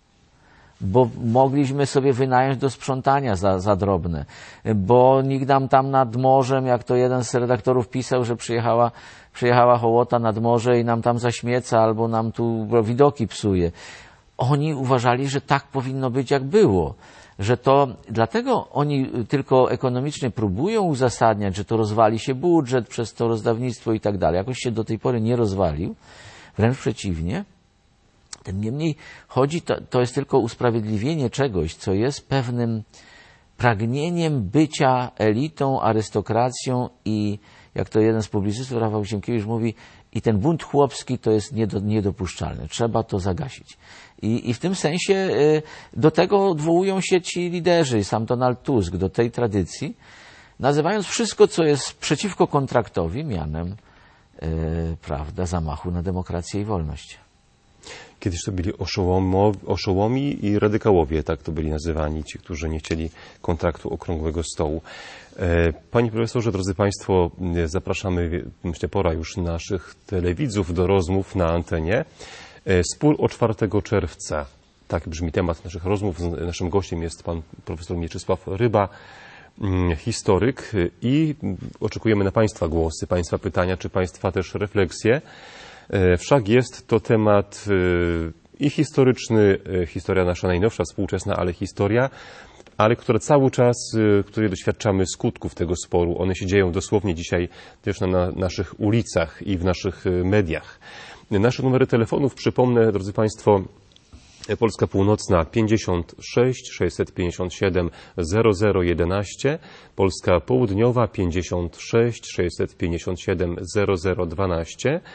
Bo mogliśmy sobie wynająć do sprzątania za, za drobne, bo nikt nam tam nad morzem, jak to jeden z redaktorów pisał, że przyjechała, przyjechała hołota nad morze i nam tam zaśmieca albo nam tu widoki psuje. Oni uważali, że tak powinno być, jak było. Że to, dlatego oni tylko ekonomicznie próbują uzasadniać, że to rozwali się budżet przez to rozdawnictwo i tak dalej. Jakoś się do tej pory nie rozwalił, wręcz przeciwnie. Tym niemniej chodzi, to, to jest tylko usprawiedliwienie czegoś, co jest pewnym pragnieniem bycia elitą, arystokracją i, jak to jeden z publicystów, Rafał Ziemkiewicz mówi, i ten bunt chłopski to jest niedo, niedopuszczalne. Trzeba to zagasić. I, I w tym sensie y, do tego odwołują się ci liderzy, sam Donald Tusk, do tej tradycji, nazywając wszystko, co jest przeciwko kontraktowi, mianem y, prawda, zamachu na demokrację i wolność. Kiedyś to byli oszołomi i radykałowie, tak to byli nazywani, ci, którzy nie chcieli kontraktu okrągłego stołu. Panie profesorze, drodzy Państwo, zapraszamy, myślę, pora już naszych telewidzów do rozmów na antenie. Spór o czwartego czerwca. Tak brzmi temat naszych rozmów. Naszym gościem jest pan profesor Mieczysław Ryba, historyk, i oczekujemy na Państwa głosy, Państwa pytania, czy Państwa też refleksje. Wszak jest to temat i historyczny, historia nasza najnowsza, współczesna, ale historia, ale która cały czas, której doświadczamy skutków tego sporu. One się dzieją dosłownie dzisiaj też na, na naszych ulicach i w naszych mediach. Nasze numery telefonów, przypomnę, drodzy Państwo, Polska Północna pięćdziesiąt sześć sześćset pięćdziesiąt siedem zero zero jedenaście, Polska Południowa pięćdziesiąt sześć sześćset pięćdziesiąt siedem zero zero dwanaście.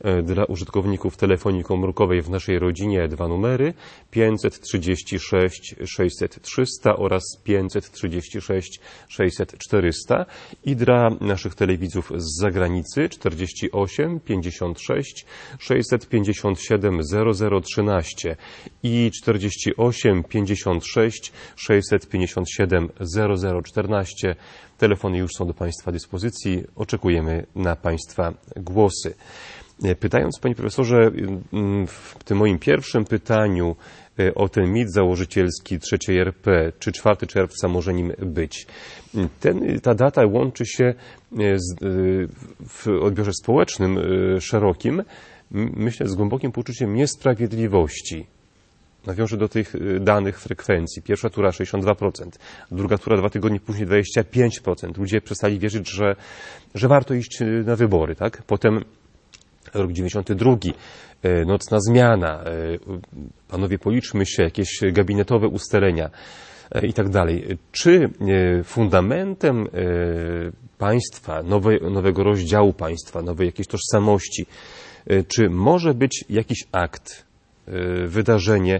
Dla użytkowników telefonii komórkowej w naszej rodzinie dwa numery pięćset trzydzieści sześć sześćset trzysta oraz pięćset trzydzieści sześć sześćset czterysta i dla naszych telewidzów z zagranicy czterdzieści osiem pięćdziesiąt sześć sześćset pięćdziesiąt siedem zero zero trzynaście i czterdzieści osiem pięćdziesiąt sześć sześćset pięćdziesiąt siedem zero zero czternaście. Telefony już są do Państwa dyspozycji. Oczekujemy na Państwa głosy. Pytając, Panie Profesorze, w tym moim pierwszym pytaniu o ten mit założycielski trzeciej R P, czy czwartego czerwca może nim być. Ten, ta data łączy się z, w odbiorze społecznym szerokim, myślę, z głębokim poczuciem niesprawiedliwości. Nawiążę do tych danych frekwencji. Pierwsza tura sześćdziesiąt dwa procent, druga tura dwa tygodnie później dwadzieścia pięć procent. Ludzie przestali wierzyć, że, że warto iść na wybory. Tak? Potem rok dziewięćdziesiąty drugi, nocna zmiana, panowie policzmy się, jakieś gabinetowe ustalenia i tak dalej. Czy fundamentem państwa, nowe, nowego rozdziału państwa, nowej jakiejś tożsamości, czy może być jakiś akt, wydarzenie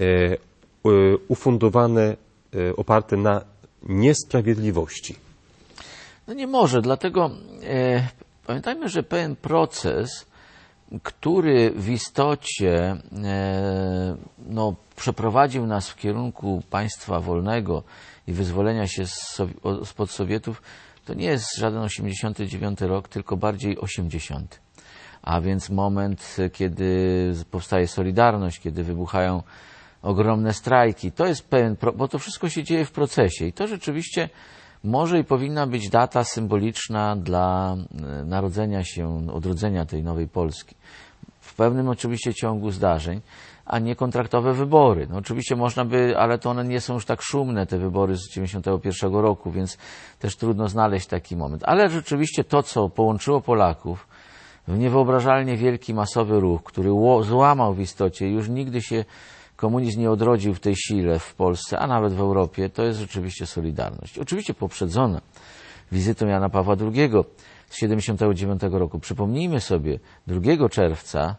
ufundowane, oparte na niesprawiedliwości? No nie może, dlatego e, pamiętajmy, że pewien proces, który w istocie e, no, przeprowadził nas w kierunku państwa wolnego i wyzwolenia się spod Sowietów, to nie jest żaden osiemdziesiąty dziewiąty rok, tylko bardziej osiemdziesiąty. A więc moment, kiedy powstaje Solidarność, kiedy wybuchają ogromne strajki. To jest pewien, bo to wszystko się dzieje w procesie i to rzeczywiście może i powinna być data symboliczna dla narodzenia się, odrodzenia tej nowej Polski. W pewnym oczywiście ciągu zdarzeń, a nie kontraktowe wybory. No oczywiście można by, ale to one nie są już tak szumne, te wybory z dziewięćdziesiątego pierwszego roku, więc też trudno znaleźć taki moment. Ale rzeczywiście to, co połączyło Polaków w niewyobrażalnie wielki, masowy ruch, który złamał w istocie, już nigdy się komunizm nie odrodził w tej sile w Polsce, a nawet w Europie, to jest rzeczywiście Solidarność. Oczywiście poprzedzona wizytą Jana Pawła drugiego z siedemdziesiątego dziewiątego roku. Przypomnijmy sobie, drugiego czerwca,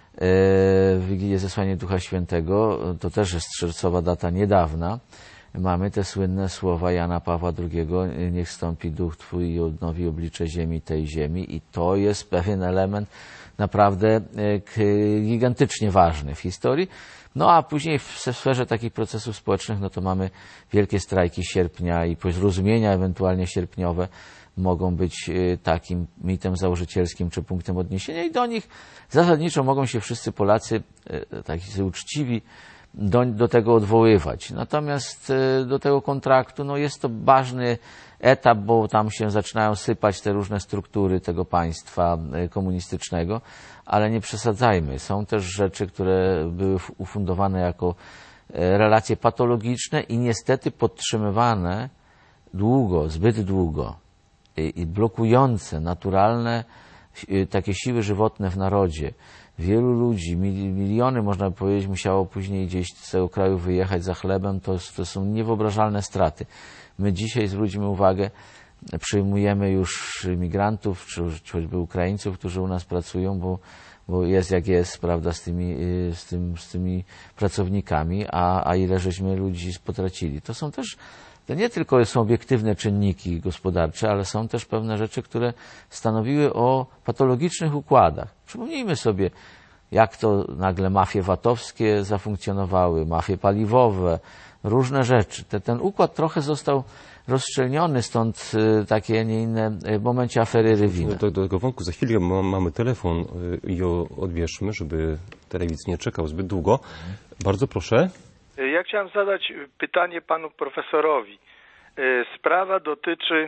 w Wigilię Zesłania Ducha Świętego, to też jest czerwcowa data niedawna, mamy te słynne słowa Jana Pawła drugiego, niech stąpi duch Twój i odnowi oblicze ziemi tej ziemi, i to jest pewien element naprawdę gigantycznie ważny w historii. No a później w sferze takich procesów społecznych, no to mamy wielkie strajki sierpnia i porozumienia ewentualnie sierpniowe mogą być takim mitem założycielskim czy punktem odniesienia i do nich zasadniczo mogą się wszyscy Polacy, tacy uczciwi, do, do tego odwoływać. Natomiast do tego kontraktu, no jest to ważny etap, bo tam się zaczynają sypać te różne struktury tego państwa komunistycznego, ale nie przesadzajmy. Są też rzeczy, które były ufundowane jako relacje patologiczne i niestety podtrzymywane długo, zbyt długo i blokujące naturalne takie siły żywotne w narodzie. Wielu ludzi, miliony można by powiedzieć, musiało później gdzieś z tego kraju wyjechać za chlebem. To, to są niewyobrażalne straty. My dzisiaj zwróćmy uwagę, przyjmujemy już migrantów, czy choćby Ukraińców, którzy u nas pracują, bo, bo jest jak jest, prawda, z tymi, z tym, z tymi pracownikami, a, a ile żeśmy ludzi potracili. To są też, to nie tylko są obiektywne czynniki gospodarcze, ale są też pewne rzeczy, które stanowiły o patologicznych układach. Przypomnijmy sobie, jak to nagle mafie VAT-owskie zafunkcjonowały, mafie paliwowe, różne rzeczy. Te, ten układ trochę został rozszczelniony, stąd y, takie, a nie inne y, w momencie afery Rywina. Do, do tego wątku za chwilę mamy telefon y, i o, odbierzmy, żeby telewidz nie czekał zbyt długo. Bardzo proszę. Ja chciałem zadać pytanie panu profesorowi. Sprawa dotyczy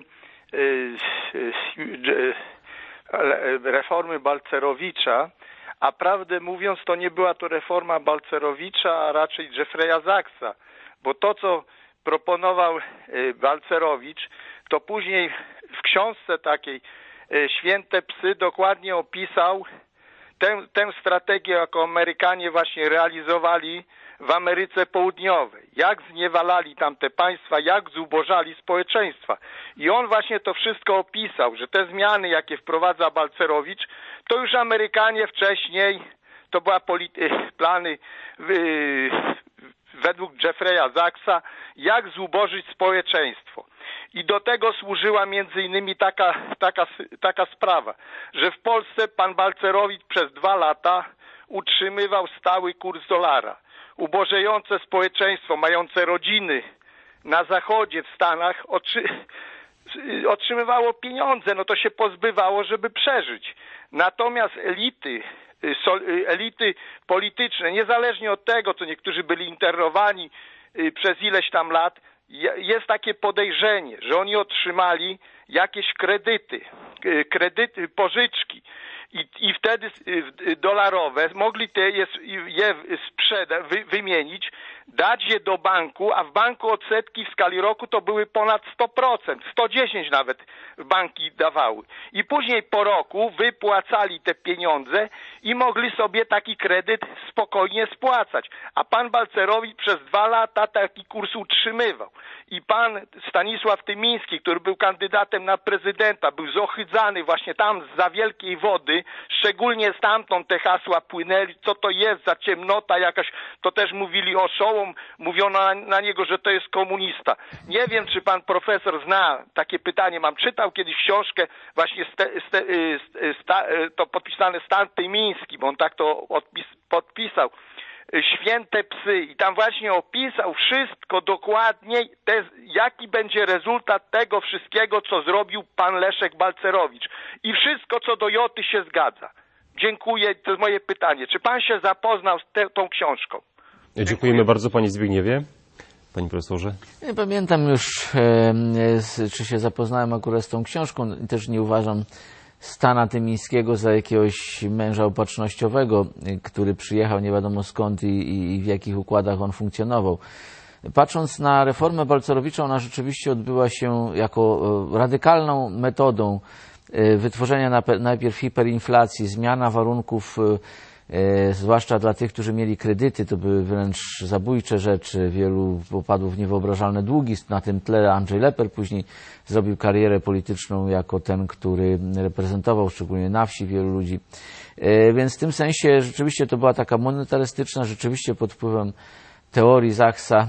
reformy Balcerowicza, a prawdę mówiąc to nie była to reforma Balcerowicza, a raczej Jeffreya Sachsa, bo to, co proponował Balcerowicz, to później w książce takiej Święte psy dokładnie opisał tę, tę strategię, jaką Amerykanie właśnie realizowali w Ameryce Południowej. Jak zniewalali tamte państwa, jak zubożali społeczeństwa. I on właśnie to wszystko opisał, że te zmiany, jakie wprowadza Balcerowicz, to już Amerykanie wcześniej, to była polity- plany yy, według Jeffreya Sachsa, jak zubożyć społeczeństwo. I do tego służyła między innymi taka, taka, taka sprawa, że w Polsce pan Balcerowicz przez dwa lata utrzymywał stały kurs dolara. Ubożejące społeczeństwo, mające rodziny na zachodzie, w Stanach, otrzy- otrzymywało pieniądze, no to się pozbywało, żeby przeżyć. Natomiast elity, elity polityczne, niezależnie od tego, co niektórzy byli internowani przez ileś tam lat, jest takie podejrzenie, że oni otrzymali jakieś kredyty, kredyty, pożyczki i, i wtedy dolarowe mogli te je, je sprzeda, wy, wymienić, dać je do banku, a w banku odsetki w skali roku to były ponad sto procent, sto dziesięć nawet banki dawały. I później po roku wypłacali te pieniądze i mogli sobie taki kredyt spokojnie spłacać. A pan Balcerowicz przez dwa lata taki kurs utrzymywał. I pan Stanisław Tymiński, który był kandydatem na prezydenta, był zohydzany właśnie tam zza wielkiej wody, szczególnie stamtąd te hasła płynęli, co to jest za ciemnota jakaś, to też mówili o Szołom, mówiono na, na niego, że to jest komunista. Nie wiem, czy pan profesor zna, takie pytanie mam, czytał kiedyś książkę właśnie ste, ste, sta, to podpisane Stan Tymiński, bo on tak to odpis, podpisał, Święte psy, i tam właśnie opisał wszystko dokładnie, te, jaki będzie rezultat tego wszystkiego, co zrobił pan Leszek Balcerowicz. I wszystko, co do joty się zgadza. Dziękuję, to jest moje pytanie. Czy pan się zapoznał z te, tą książką? Dziękujemy Dziękuję. bardzo, panie Zbigniewie. Panie profesorze? Nie pamiętam już, e, czy się zapoznałem akurat z tą książką. Też nie uważam Stana Tymińskiego za jakiegoś męża opatrznościowego, który przyjechał nie wiadomo skąd i, i w jakich układach on funkcjonował. Patrząc na reformę Balcerowicza, ona rzeczywiście odbyła się jako radykalną metodą wytworzenia najpierw hiperinflacji, zmiana warunków, zwłaszcza dla tych, którzy mieli kredyty, to były wręcz zabójcze rzeczy, wielu popadło w niewyobrażalne długi, na tym tle Andrzej Leper później zrobił karierę polityczną jako ten, który reprezentował szczególnie na wsi wielu ludzi. Więc w tym sensie rzeczywiście to była taka monetarystyczna, rzeczywiście pod wpływem teorii Sachsa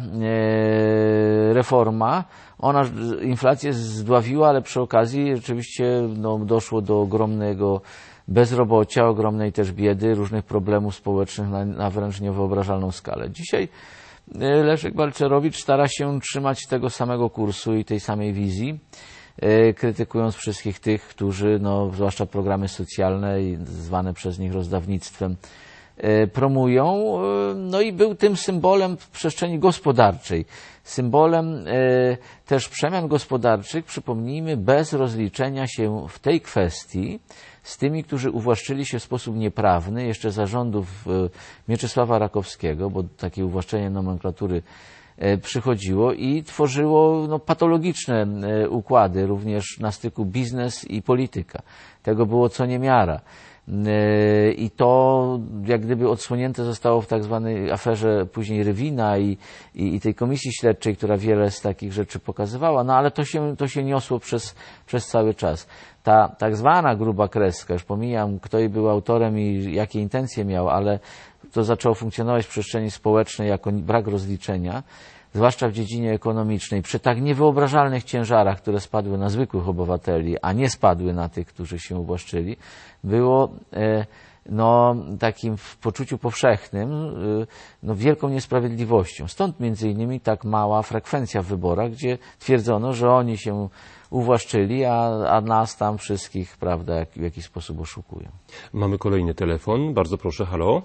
reforma. Ona inflację zdławiła, ale przy okazji rzeczywiście no, doszło do ogromnego bezrobocia, ogromnej też biedy, różnych problemów społecznych na, na wręcz niewyobrażalną skalę. Dzisiaj Leszek Balcerowicz stara się trzymać tego samego kursu i tej samej wizji, krytykując wszystkich tych, którzy, no, zwłaszcza programy socjalne i zwane przez nich rozdawnictwem, promują, no i był tym symbolem w przestrzeni gospodarczej, symbolem też przemian gospodarczych, przypomnijmy, bez rozliczenia się w tej kwestii z tymi, którzy uwłaszczyli się w sposób nieprawny jeszcze za rządów Mieczysława Rakowskiego, bo takie uwłaszczenie nomenklatury przychodziło i tworzyło no, patologiczne układy również na styku biznes i polityka. Tego było co niemiara. I to jak gdyby odsłonięte zostało w tak zwanej aferze później Rywina i, i, i tej komisji śledczej, która wiele z takich rzeczy pokazywała, no ale to się, to się niosło przez, przez cały czas. Ta tak zwana gruba kreska, już pomijam, kto jej był autorem i jakie intencje miał, ale to zaczęło funkcjonować w przestrzeni społecznej jako brak rozliczenia, zwłaszcza w dziedzinie ekonomicznej, przy tak niewyobrażalnych ciężarach, które spadły na zwykłych obywateli, a nie spadły na tych, którzy się uwłaszczyli, było no, takim w poczuciu powszechnym no, wielką niesprawiedliwością. Stąd między innymi tak mała frekwencja w wyborach, gdzie twierdzono, że oni się uwłaszczyli, a, a nas tam wszystkich, prawda, jak, w jakiś sposób oszukują. Mamy kolejny telefon. Bardzo proszę, halo.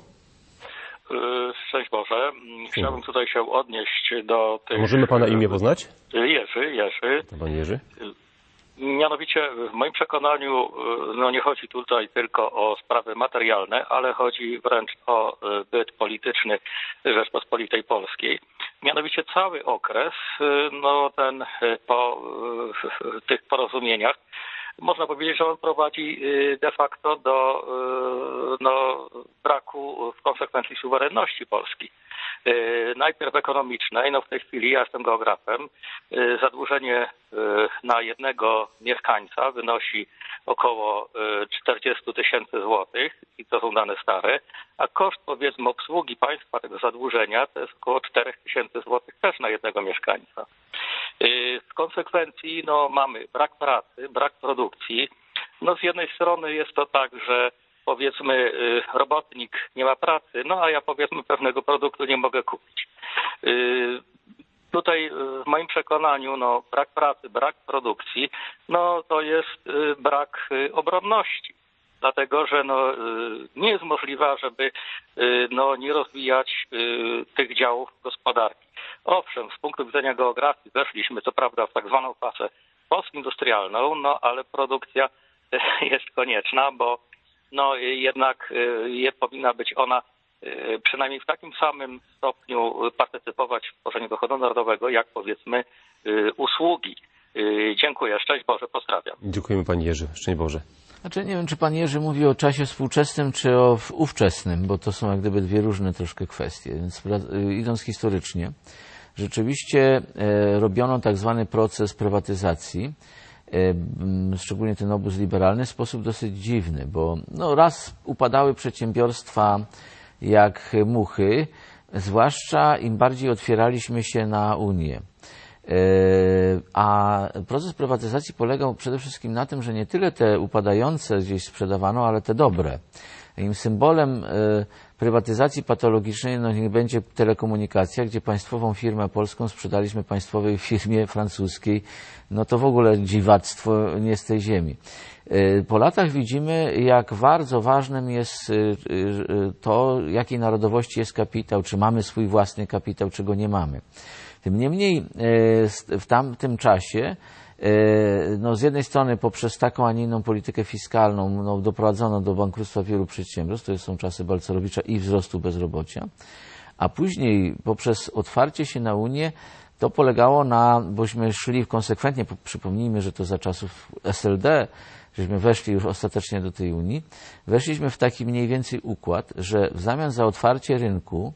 Szczęść Boże. Chciałbym tutaj się odnieść do tych... Możemy pana imię poznać? Jerzy, Jerzy. Pan Jerzy. Mianowicie w moim przekonaniu no nie chodzi tutaj tylko o sprawy materialne, ale chodzi wręcz o byt polityczny Rzeczpospolitej Polskiej. Mianowicie cały okres, no ten po tych porozumieniach, można powiedzieć, że on prowadzi de facto do no, braku w konsekwencji suwerenności Polski. Najpierw ekonomicznej, no w tej chwili ja jestem geografem, zadłużenie na jednego mieszkańca wynosi około czterdzieści tysięcy złotych i to są dane stare, a koszt powiedzmy obsługi państwa tego zadłużenia to jest około cztery tysiące złotych też na jednego mieszkańca. W konsekwencji no, mamy brak pracy, brak produkcji. No z jednej strony jest to tak, że powiedzmy robotnik nie ma pracy, no a ja powiedzmy pewnego produktu nie mogę kupić. Tutaj w moim przekonaniu no, brak pracy, brak produkcji, no to jest brak obronności. Dlatego, że no, nie jest możliwe, żeby no, nie rozwijać tych działów gospodarki. Owszem, z punktu widzenia geografii weszliśmy co prawda w tak zwaną fazę postindustrialną, no ale produkcja jest konieczna, bo no, jednak je, powinna być ona przynajmniej w takim samym stopniu partycypować w tworzeniu dochodu narodowego, jak powiedzmy usługi. Dziękuję. Szczęść Boże, pozdrawiam. Dziękujemy Panie Jerzy. Szczęść Boże. Znaczy nie wiem, czy Pan Jerzy mówi o czasie współczesnym, czy o ówczesnym, bo to są jak gdyby dwie różne troszkę kwestie. Więc idąc historycznie, rzeczywiście robiono tak zwany proces prywatyzacji, szczególnie ten obóz liberalny, w sposób dosyć dziwny, bo no raz upadały przedsiębiorstwa jak muchy, zwłaszcza im bardziej otwieraliśmy się na Unię. A proces prywatyzacji polegał przede wszystkim na tym, że nie tyle te upadające gdzieś sprzedawano, ale te dobre. Takim symbolem prywatyzacji patologicznej no niech będzie telekomunikacja, gdzie państwową firmę polską sprzedaliśmy państwowej firmie francuskiej. No to w ogóle dziwactwo nie z tej ziemi. Po latach widzimy, jak bardzo ważnym jest to, jakiej narodowości jest kapitał, czy mamy swój własny kapitał, czy go nie mamy. Tym niemniej w tamtym czasie no z jednej strony poprzez taką, a nie inną politykę fiskalną no, doprowadzono do bankructwa wielu przedsiębiorstw, to są czasy Balcerowicza i wzrostu bezrobocia, a później poprzez otwarcie się na Unię to polegało na, bośmy szli konsekwentnie, przypomnijmy, że to za czasów S L D, żeśmy weszli już ostatecznie do tej Unii, weszliśmy w taki mniej więcej układ, że w zamian za otwarcie rynku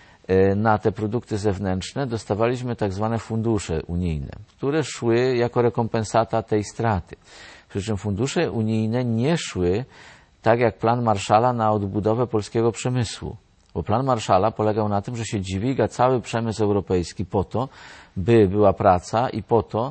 na te produkty zewnętrzne dostawaliśmy tak zwane fundusze unijne, które szły jako rekompensata tej straty. Przy czym fundusze unijne nie szły, tak jak plan Marshalla, na odbudowę polskiego przemysłu. Bo plan Marshalla polegał na tym, że się dźwiga cały przemysł europejski po to, by była praca i po to,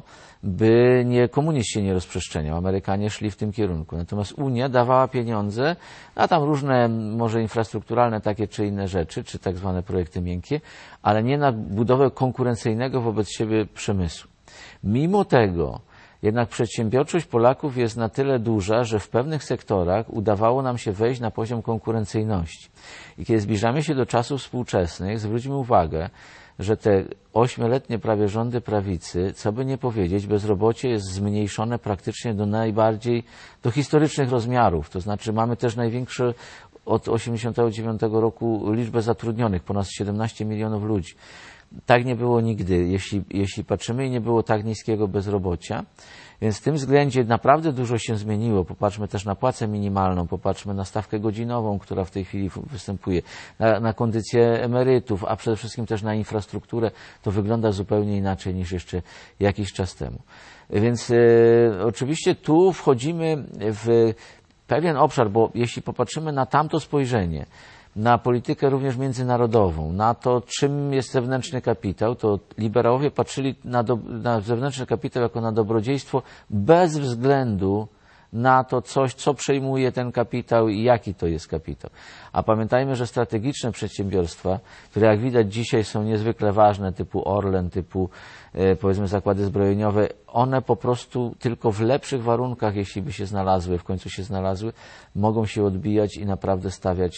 by nie, komunizm się nie rozprzestrzeniał. Amerykanie szli w tym kierunku. Natomiast Unia dawała pieniądze, a tam różne, może infrastrukturalne takie czy inne rzeczy, czy tak zwane projekty miękkie, ale nie na budowę konkurencyjnego wobec siebie przemysłu. Mimo tego jednak przedsiębiorczość Polaków jest na tyle duża, że w pewnych sektorach udawało nam się wejść na poziom konkurencyjności. I kiedy zbliżamy się do czasów współczesnych, zwróćmy uwagę, że te ośmioletnie prawie rządy prawicy, co by nie powiedzieć, bezrobocie jest zmniejszone praktycznie do najbardziej, do historycznych rozmiarów. To znaczy mamy też największe od osiemdziesiątego dziewiątego roku liczbę zatrudnionych, ponad siedemnaście milionów ludzi. Tak nie było nigdy, jeśli, jeśli patrzymy, i nie było tak niskiego bezrobocia. Więc w tym względzie naprawdę dużo się zmieniło. Popatrzmy też na płacę minimalną, popatrzmy na stawkę godzinową, która w tej chwili występuje, na, na kondycję emerytów, a przede wszystkim też na infrastrukturę. To wygląda zupełnie inaczej niż jeszcze jakiś czas temu. Więc e, oczywiście tu wchodzimy w pewien obszar, bo jeśli popatrzymy na tamto spojrzenie, na politykę również międzynarodową, na to, czym jest zewnętrzny kapitał, to liberałowie patrzyli na, do, na zewnętrzny kapitał jako na dobrodziejstwo bez względu na to coś, co przejmuje ten kapitał i jaki to jest kapitał. A pamiętajmy, że strategiczne przedsiębiorstwa, które jak widać dzisiaj są niezwykle ważne, typu Orlen, typu e, powiedzmy zakłady zbrojeniowe, one po prostu tylko w lepszych warunkach, jeśli by się znalazły, w końcu się znalazły, mogą się odbijać i naprawdę stawiać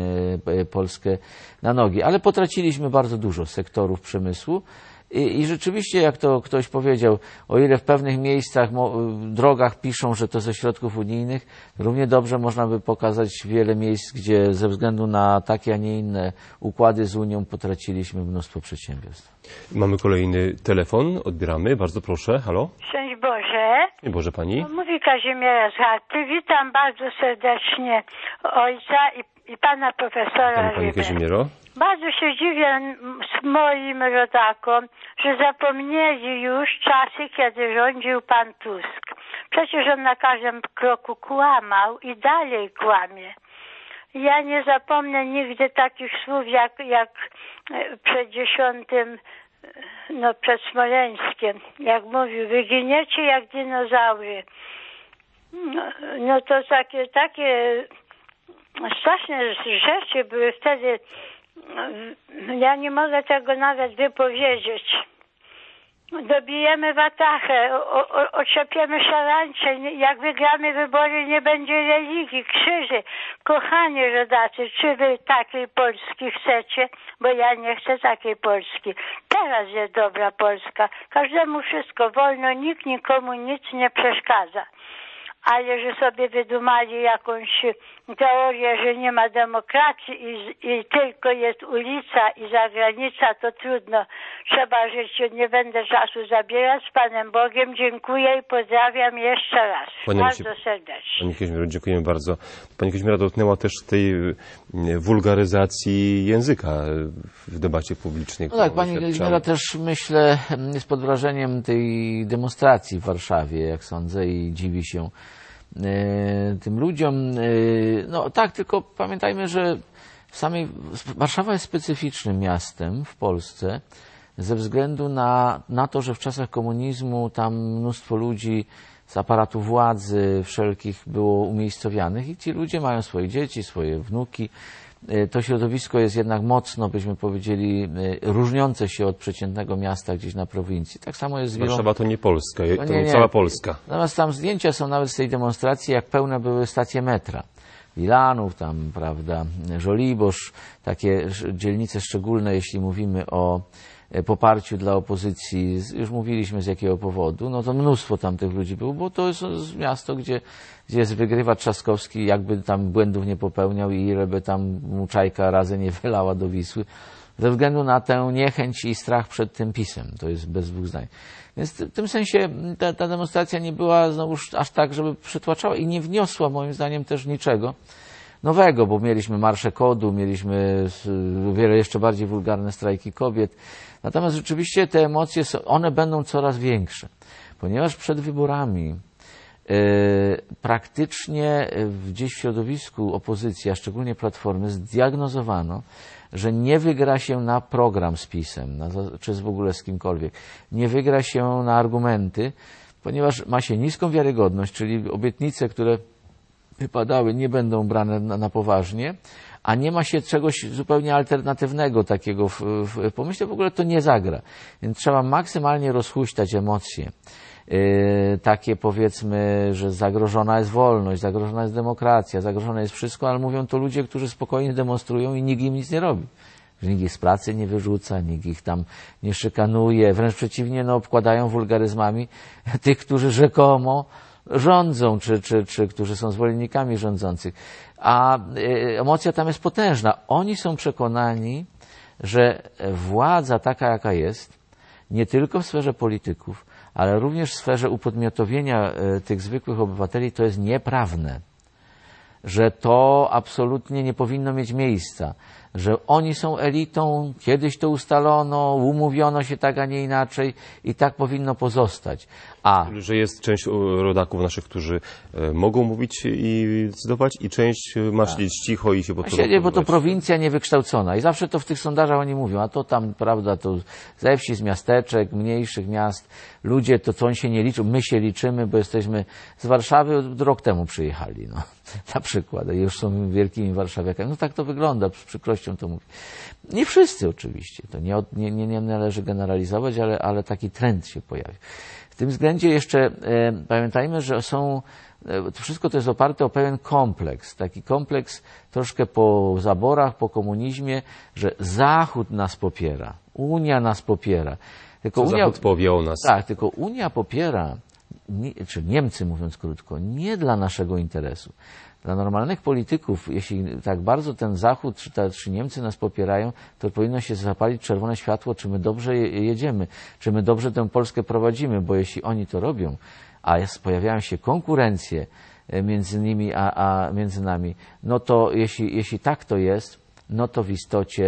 e, Polskę na nogi. Ale potraciliśmy bardzo dużo sektorów przemysłu. I, I rzeczywiście, jak to ktoś powiedział, o ile w pewnych miejscach, mo, drogach piszą, że to ze środków unijnych, równie dobrze można by pokazać wiele miejsc, gdzie ze względu na takie, a nie inne układy z Unią potraciliśmy mnóstwo przedsiębiorstw. Mamy kolejny telefon, odbieramy. Bardzo proszę, halo. Szczęść Boże. Szczęść Boże Pani. Mówi Kazimiera z Harty. Witam bardzo serdecznie ojca i, i pana profesora. Pani Kazimiero. Bardzo się dziwię m- s- moim rodakom, że zapomnieli już czasy, kiedy rządził pan Tusk. Przecież on na każdym kroku kłamał i dalej kłamie. Ja nie zapomnę nigdy takich słów, jak, jak e, przed dziesiątym, e, no przed Smoleńskiem, jak mówił, wyginiecie jak dinozaury. No, no to takie, takie straszne rzeczy były wtedy. Ja nie mogę tego nawet wypowiedzieć. Dobijemy watachę, o- o- oczepiemy szarańcze, jak wygramy wybory, nie będzie religii, krzyży. Kochani rodacy, czy wy takiej Polski chcecie? Bo ja nie chcę takiej Polski. Teraz jest dobra Polska. Każdemu wszystko wolno, nikt nikomu nic nie przeszkadza. Ale że sobie wydumali jakąś teorię, że nie ma demokracji i, i tylko jest ulica i zagranica, to trudno. Trzeba żyć, nie będę czasu zabierać. Z Panem Bogiem dziękuję i pozdrawiam jeszcze raz. Panie Bardzo Musi- serdecznie. Pani Kazimiero, dziękujemy bardzo. Pani Kazimiera dotknęła też tej y, wulgaryzacji języka w debacie publicznej. No tak, którą pani doświadczamy. Kazimiera też, myślę, jest pod wrażeniem tej demonstracji w Warszawie, jak sądzę, i dziwi się e, tym ludziom. E, no tak, tylko pamiętajmy, że w samej Warszawa jest specyficznym miastem w Polsce ze względu na, na to, że w czasach komunizmu tam mnóstwo ludzi z aparatu władzy wszelkich było umiejscowianych i ci ludzie mają swoje dzieci, swoje wnuki. To środowisko jest jednak mocno, byśmy powiedzieli, różniące się od przeciętnego miasta gdzieś na prowincji. Tak samo jest z wieloma... Warszawa to nie Polska, to nie, nie. cała Polska. Natomiast tam zdjęcia są nawet z tej demonstracji, jak pełne były stacje metra. Wilanów, tam, prawda, Żoliborz, takie sz- dzielnice szczególne, jeśli mówimy o e, poparciu dla opozycji, z- już mówiliśmy z jakiego powodu, no to mnóstwo tam tych ludzi było, bo to jest z- miasto, gdzie, gdzie jest wygrywa Trzaskowski, jakby tam błędów nie popełniał i ile by tam mu czajka razy nie wylała do Wisły, ze względu na tę niechęć i strach przed tym PiS-em. To jest bez dwóch zdań. Więc w tym sensie ta, ta demonstracja nie była znowuż aż tak, żeby przytłaczała i nie wniosła moim zdaniem też niczego nowego, bo mieliśmy marsze kodu, mieliśmy o wiele jeszcze bardziej wulgarne strajki kobiet. Natomiast rzeczywiście te emocje, są, one będą coraz większe, ponieważ przed wyborami e, praktycznie gdzieś w środowisku opozycji, a szczególnie Platformy, zdiagnozowano, że nie wygra się na program z PiS-em, na, czy z w ogóle z kimkolwiek. Nie wygra się na argumenty, ponieważ ma się niską wiarygodność, czyli obietnice, które wypadały, nie będą brane na, na poważnie, a nie ma się czegoś zupełnie alternatywnego takiego w, w pomyśle, w ogóle to nie zagra. Więc trzeba maksymalnie rozhuśtać emocje. Yy, takie powiedzmy, że zagrożona jest wolność, zagrożona jest demokracja, zagrożone jest wszystko, ale mówią to ludzie, którzy spokojnie demonstrują i nikt im nic nie robi. Że nikt ich z pracy nie wyrzuca, nikt ich tam nie szykanuje, wręcz przeciwnie, no obkładają wulgaryzmami tych, którzy rzekomo rządzą, czy, czy, czy którzy są zwolennikami rządzących. A y, emocja tam jest potężna. Oni są przekonani, że władza taka, jaka jest, nie tylko w sferze polityków, ale również w sferze upodmiotowienia y, tych zwykłych obywateli, to jest nieprawne. Że to absolutnie nie powinno mieć miejsca. Że oni są elitą, kiedyś to ustalono, umówiono się tak, a nie inaczej i tak powinno pozostać. A Że jest część rodaków naszych, którzy e, mogą mówić i decydować i część e, ma siedzieć cicho i się pod to Siedzie, bo to podporządkować. prowincja niewykształcona i zawsze to w tych sondażach oni mówią, a to tam, prawda, to ze wsi, z miasteczek, mniejszych miast, ludzie, to co oni się nie liczą, my się liczymy, bo jesteśmy z Warszawy, rok temu przyjechali, no, na przykład, i już są wielkimi warszawiakami. No tak to wygląda, z przykrością to mówię. Nie wszyscy oczywiście, to nie, nie, nie, nie należy generalizować, ale, ale taki trend się pojawił. W tym względzie jeszcze e, pamiętajmy, że są, e, to wszystko to jest oparte o pewien kompleks, taki kompleks troszkę po zaborach, po komunizmie, że Zachód nas popiera, Unia nas popiera. Tylko Co Unia, Zachód powie o nas. tak, tylko Unia popiera, nie, czy Niemcy mówiąc krótko, nie dla naszego interesu. Dla normalnych polityków, jeśli tak bardzo ten Zachód czy, ta, czy Niemcy nas popierają, to powinno się zapalić czerwone światło, czy my dobrze jedziemy, czy my dobrze tę Polskę prowadzimy, bo jeśli oni to robią, a jest, pojawiają się konkurencje między nimi, a, a między nami, no to jeśli, jeśli tak to jest, no to w istocie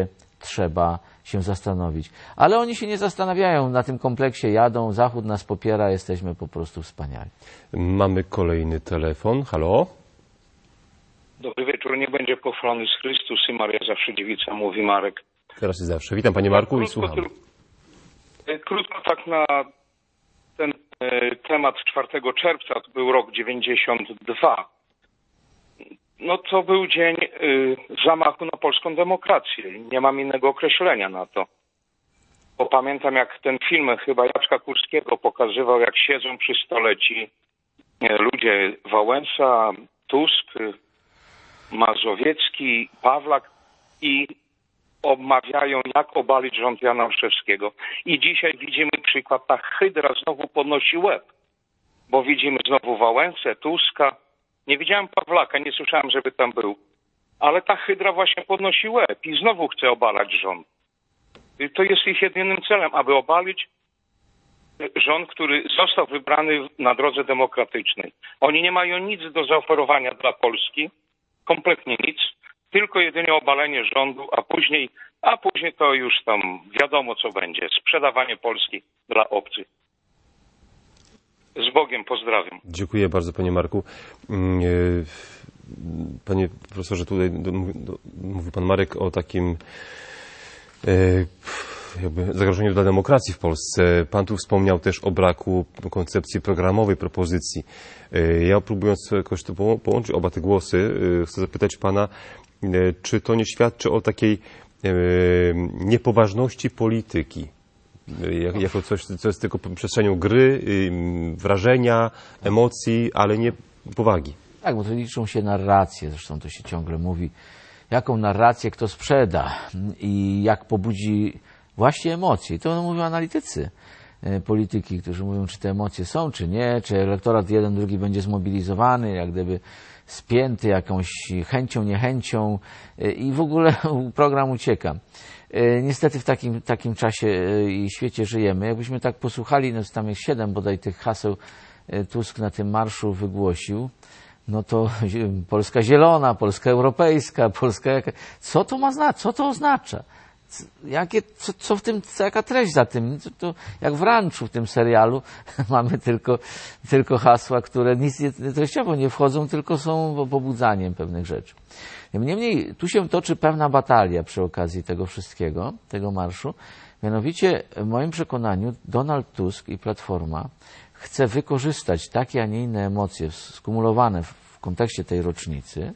trzeba się zastanowić. Ale oni się nie zastanawiają, na tym kompleksie jadą, Zachód nas popiera, jesteśmy po prostu wspaniali. Mamy kolejny telefon. Halo? Dobry wieczór, nie będzie pochwalony z Chrystus i Maria zawsze dziewica, mówi Marek. Teraz i zawsze. Witam Panie Marku i słucham. Krótko tak na ten e, temat czwartego czerwca, to był rok dziewięćdziesiąty drugi. No to był dzień e, zamachu na polską demokrację. Nie mam innego określenia na to. Bo pamiętam, jak ten film chyba Jacka Kurskiego pokazywał, jak siedzą przy stole ci e, ludzie Wałęsa, Tusk, Mazowiecki, Pawlak i omawiają, jak obalić rząd Jana Olszewskiego. I dzisiaj widzimy przykład, ta hydra znowu podnosi łeb, bo widzimy znowu Wałęsę, Tuska. Nie widziałem Pawlaka, nie słyszałem, żeby tam był. Ale ta hydra właśnie podnosi łeb i znowu chce obalać rząd. I to jest ich jedynym celem, aby obalić rząd, który został wybrany na drodze demokratycznej. Oni nie mają nic do zaoferowania dla Polski, kompletnie nic, tylko jedynie obalenie rządu, a później, a później to już tam wiadomo, co będzie. Sprzedawanie Polski dla obcych. Z Bogiem, pozdrawiam. Dziękuję bardzo, Panie Marku. Panie profesorze, tutaj mówi Pan Marek o takim jakby zagrożeniu dla demokracji w Polsce. Pan tu wspomniał też o braku koncepcji programowej, propozycji. Ja, próbując jakoś to połączyć oba te głosy, chcę zapytać Pana, czy to nie świadczy o takiej niepoważności polityki, jako coś, co jest tylko przestrzenią gry, wrażenia, emocji, ale nie powagi? Tak, bo to liczą się narracje, zresztą to się ciągle mówi, jaką narrację kto sprzeda i jak pobudzi właśnie emocje. I to mówią analitycy polityki, którzy mówią, czy te emocje są, czy nie, czy elektorat jeden, drugi będzie zmobilizowany, jak gdyby spięty jakąś chęcią, niechęcią i w ogóle program ucieka. Niestety w takim, takim czasie i świecie żyjemy. Jakbyśmy tak posłuchali, no tam jest siedem bodaj tych haseł Tusk na tym marszu wygłosił, no to Polska zielona, Polska europejska, Polska jaka... Co to ma znaczyć? Co to oznacza? Jakie, co, co w tym, co, jaka treść za tym? To, to jak w Ranczu, w tym serialu, mamy tylko, tylko hasła, które nic nie, treściowo nie wchodzą, tylko są pobudzaniem pewnych rzeczy. Niemniej tu się toczy pewna batalia przy okazji tego wszystkiego, tego marszu. Mianowicie, w moim przekonaniu, Donald Tusk i Platforma chce wykorzystać takie, a nie inne emocje skumulowane w kontekście tej rocznicy,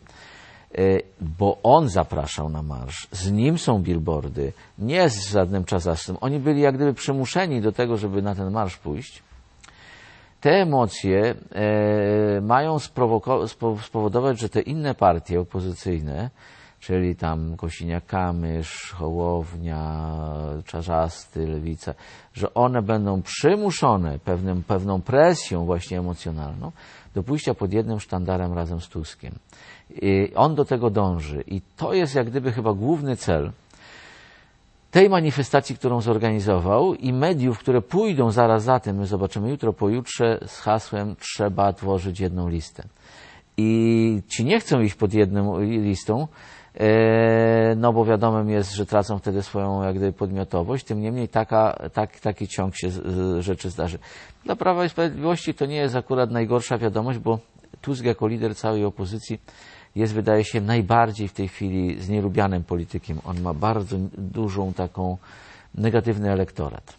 bo on zapraszał na marsz, z nim są billboardy, nie z żadnym czasastym. Oni byli jak gdyby przymuszeni do tego, żeby na ten marsz pójść. Te emocje e, mają spowodować, że te inne partie opozycyjne, czyli tam Kosiniak-Kamysz, Hołownia, Czarzasty, Lewica, że one będą przymuszone pewnym, pewną presją właśnie emocjonalną do pójścia pod jednym sztandarem razem z Tuskiem. I on do tego dąży i to jest jak gdyby chyba główny cel tej manifestacji, którą zorganizował i mediów, które pójdą zaraz za tym, my zobaczymy jutro, pojutrze z hasłem trzeba tworzyć jedną listę. I ci nie chcą iść pod jedną listą, no bo wiadomym jest, że tracą wtedy swoją jak gdyby podmiotowość, tym niemniej taka, tak, taki ciąg się rzeczy zdarzy. Dla Prawa i Sprawiedliwości to nie jest akurat najgorsza wiadomość, bo Tusk jako lider całej opozycji jest, wydaje się, najbardziej w tej chwili znielubianym politykiem. On ma bardzo dużą taką negatywny elektorat.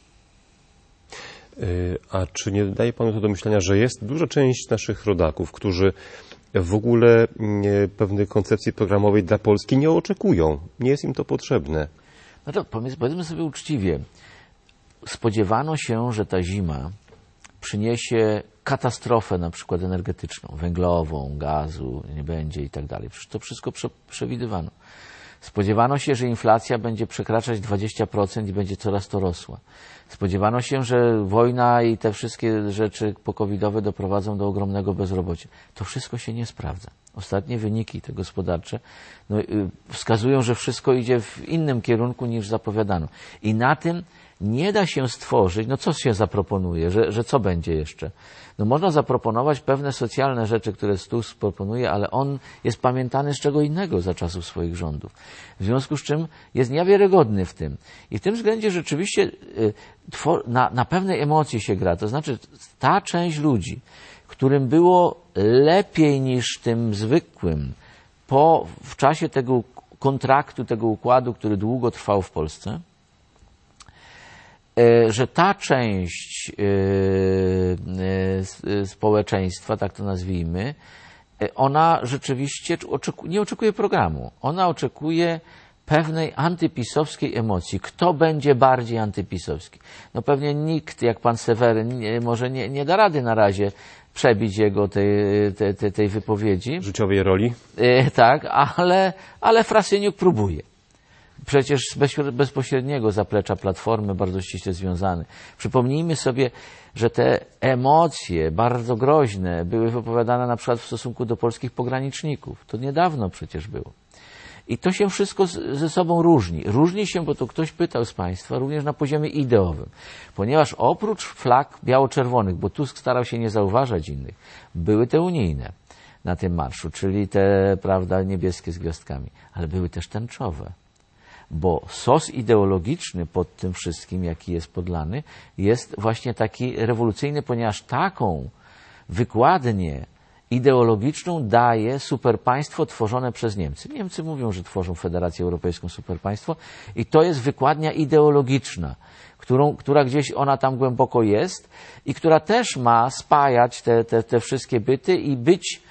A czy nie daje Panu to do myślenia, że jest duża część naszych rodaków, którzy w ogóle pewnej koncepcji programowej dla Polski nie oczekują? Nie jest im to potrzebne. No to powiedzmy sobie uczciwie. Spodziewano się, że ta zima przyniesie katastrofę na przykład energetyczną, węglową, gazu nie będzie i tak dalej. To wszystko prze, przewidywano. Spodziewano się, że inflacja będzie przekraczać dwadzieścia procent i będzie coraz to rosła. Spodziewano się, że wojna i te wszystkie rzeczy pokowidowe doprowadzą do ogromnego bezrobocia. To wszystko się nie sprawdza. ostatnie wyniki te gospodarcze no, wskazują, że wszystko idzie w innym kierunku niż zapowiadano. I na tym nie da się stworzyć, no co się zaproponuje, że, że co będzie jeszcze? No można zaproponować pewne socjalne rzeczy, które Tusk proponuje, ale on jest pamiętany z czego innego za czasów swoich rządów. W związku z czym jest niewiarygodny w tym. I w tym względzie rzeczywiście na, na pewnej emocji się gra. To znaczy ta część ludzi, którym było lepiej niż tym zwykłym po, w czasie tego kontraktu, tego układu, który długo trwał w Polsce, że ta część społeczeństwa, tak to nazwijmy, ona rzeczywiście nie oczekuje programu. Ona oczekuje pewnej antypisowskiej emocji. Kto będzie bardziej antypisowski? No pewnie nikt, jak pan Seweryn, może nie, nie da rady na razie przebić jego tej, tej, tej, tej wypowiedzi. Życiowej roli? E, tak, ale, ale Frasyniuk próbuje. Przecież z bezpośredniego zaplecza Platformy, bardzo ściśle związany. Przypomnijmy sobie, że te emocje bardzo groźne były wypowiadane na przykład w stosunku do polskich pograniczników. To niedawno przecież było. I to się wszystko ze sobą różni. Różni się, bo tu ktoś pytał z Państwa, również na poziomie ideowym. Ponieważ oprócz flag biało-czerwonych, bo Tusk starał się nie zauważać innych, były te unijne na tym marszu, czyli te, prawda, niebieskie z gwiazdkami, ale były też tęczowe. Bo sos ideologiczny pod tym wszystkim, jaki jest podlany, jest właśnie taki rewolucyjny, ponieważ taką wykładnię ideologiczną daje superpaństwo tworzone przez Niemcy. Niemcy mówią, że tworzą Federację Europejską superpaństwo i to jest wykładnia ideologiczna, którą, która gdzieś ona tam głęboko jest i która też ma spajać te, te, te wszystkie byty i być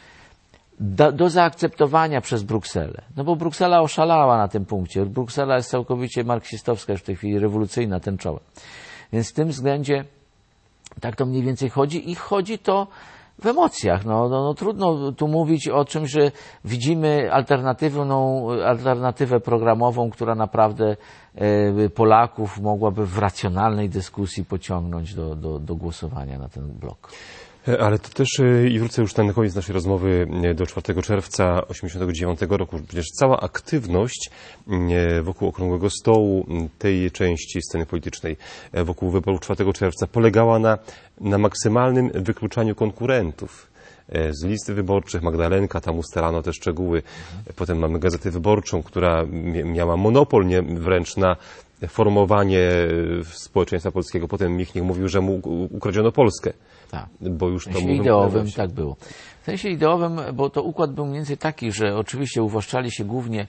Do, do zaakceptowania przez Brukselę. No bo Bruksela oszalała na tym punkcie. Bruksela jest całkowicie marksistowska już w tej chwili, rewolucyjna, tęczowa. Więc w tym względzie tak to mniej więcej chodzi i chodzi to w emocjach. No, no, no trudno tu mówić o czymś, że widzimy alternatywną, alternatywę programową, która naprawdę e, Polaków mogłaby w racjonalnej dyskusji pociągnąć do, do, do głosowania na ten blok. Ale to też, i wrócę już na koniec naszej rozmowy do czwartego czerwca osiemdziesiątego dziewiątego roku, przecież cała aktywność wokół Okrągłego Stołu, tej części sceny politycznej, wokół wyborów czwartego czerwca polegała na, na maksymalnym wykluczaniu konkurentów. Z listy wyborczych Magdalenka, tam ustalano te szczegóły. Potem mamy Gazetę Wyborczą, która miała monopol nie, wręcz na formowanie społeczeństwa polskiego. Potem Michnik mówił, że mu ukradziono Polskę. Tak. Bo już w to sensie mówią, ideowym tak było. W sensie ideowym, bo to układ był mniej więcej taki, że oczywiście uwłaszczali się głównie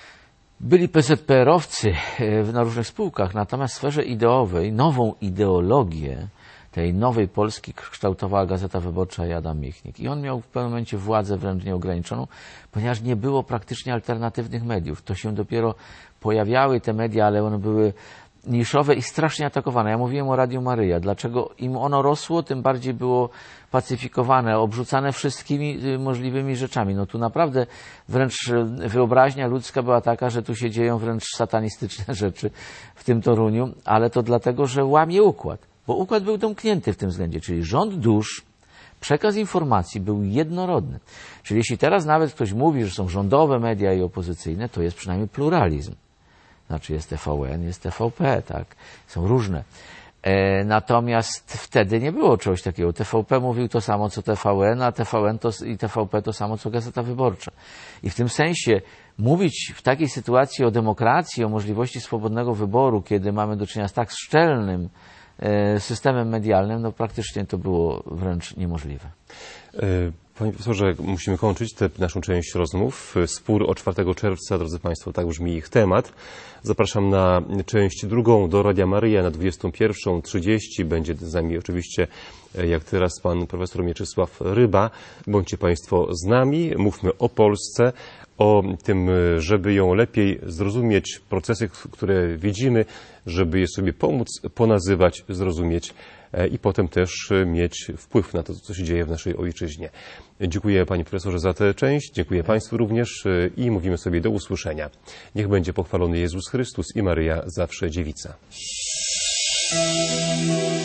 byli P Z P R-owcy na różnych spółkach, natomiast w sferze ideowej nową ideologię tej nowej Polski kształtowała Gazeta Wyborcza i Adam Michnik. I on miał w pewnym momencie władzę wręcz nieograniczoną, ponieważ nie było praktycznie alternatywnych mediów. To się dopiero pojawiały te media, ale one były niszowe i strasznie atakowane. Ja mówiłem o Radiu Maryja. Dlaczego im ono rosło, tym bardziej było pacyfikowane, obrzucane wszystkimi możliwymi rzeczami. No tu naprawdę wręcz wyobraźnia ludzka była taka, że tu się dzieją wręcz satanistyczne rzeczy w tym Toruniu, ale to dlatego, że łamie układ. Bo układ był domknięty w tym względzie, czyli rząd dusz, przekaz informacji był jednorodny. Czyli jeśli teraz nawet ktoś mówi, że są rządowe media i opozycyjne, to jest przynajmniej pluralizm. Znaczy jest T V N, jest T V P, tak? Są różne. E, natomiast wtedy nie było czegoś takiego. T V P mówił to samo, co T V N, a T V N to, i T V P to samo, co Gazeta Wyborcza. I w tym sensie mówić w takiej sytuacji o demokracji, o możliwości swobodnego wyboru, kiedy mamy do czynienia z tak szczelnym e, systemem medialnym, no praktycznie to było wręcz niemożliwe. Panie profesorze, musimy kończyć tę naszą część rozmów. Spór o czwartego czerwca, drodzy Państwo, tak brzmi ich temat. Zapraszam na część drugą do Radia Maryja na dwudziestą pierwszą trzydzieści. Będzie z nami oczywiście, jak teraz, pan profesor Mieczysław Ryba. Bądźcie Państwo z nami. Mówmy o Polsce, o tym, żeby ją lepiej zrozumieć, procesy, które widzimy, żeby je sobie pomóc ponazywać, zrozumieć i potem też mieć wpływ na to, co się dzieje w naszej ojczyźnie. Dziękuję Panie Profesorze za tę część, dziękuję Państwu również i mówimy sobie do usłyszenia. Niech będzie pochwalony Jezus Chrystus i Maryja zawsze Dziewica.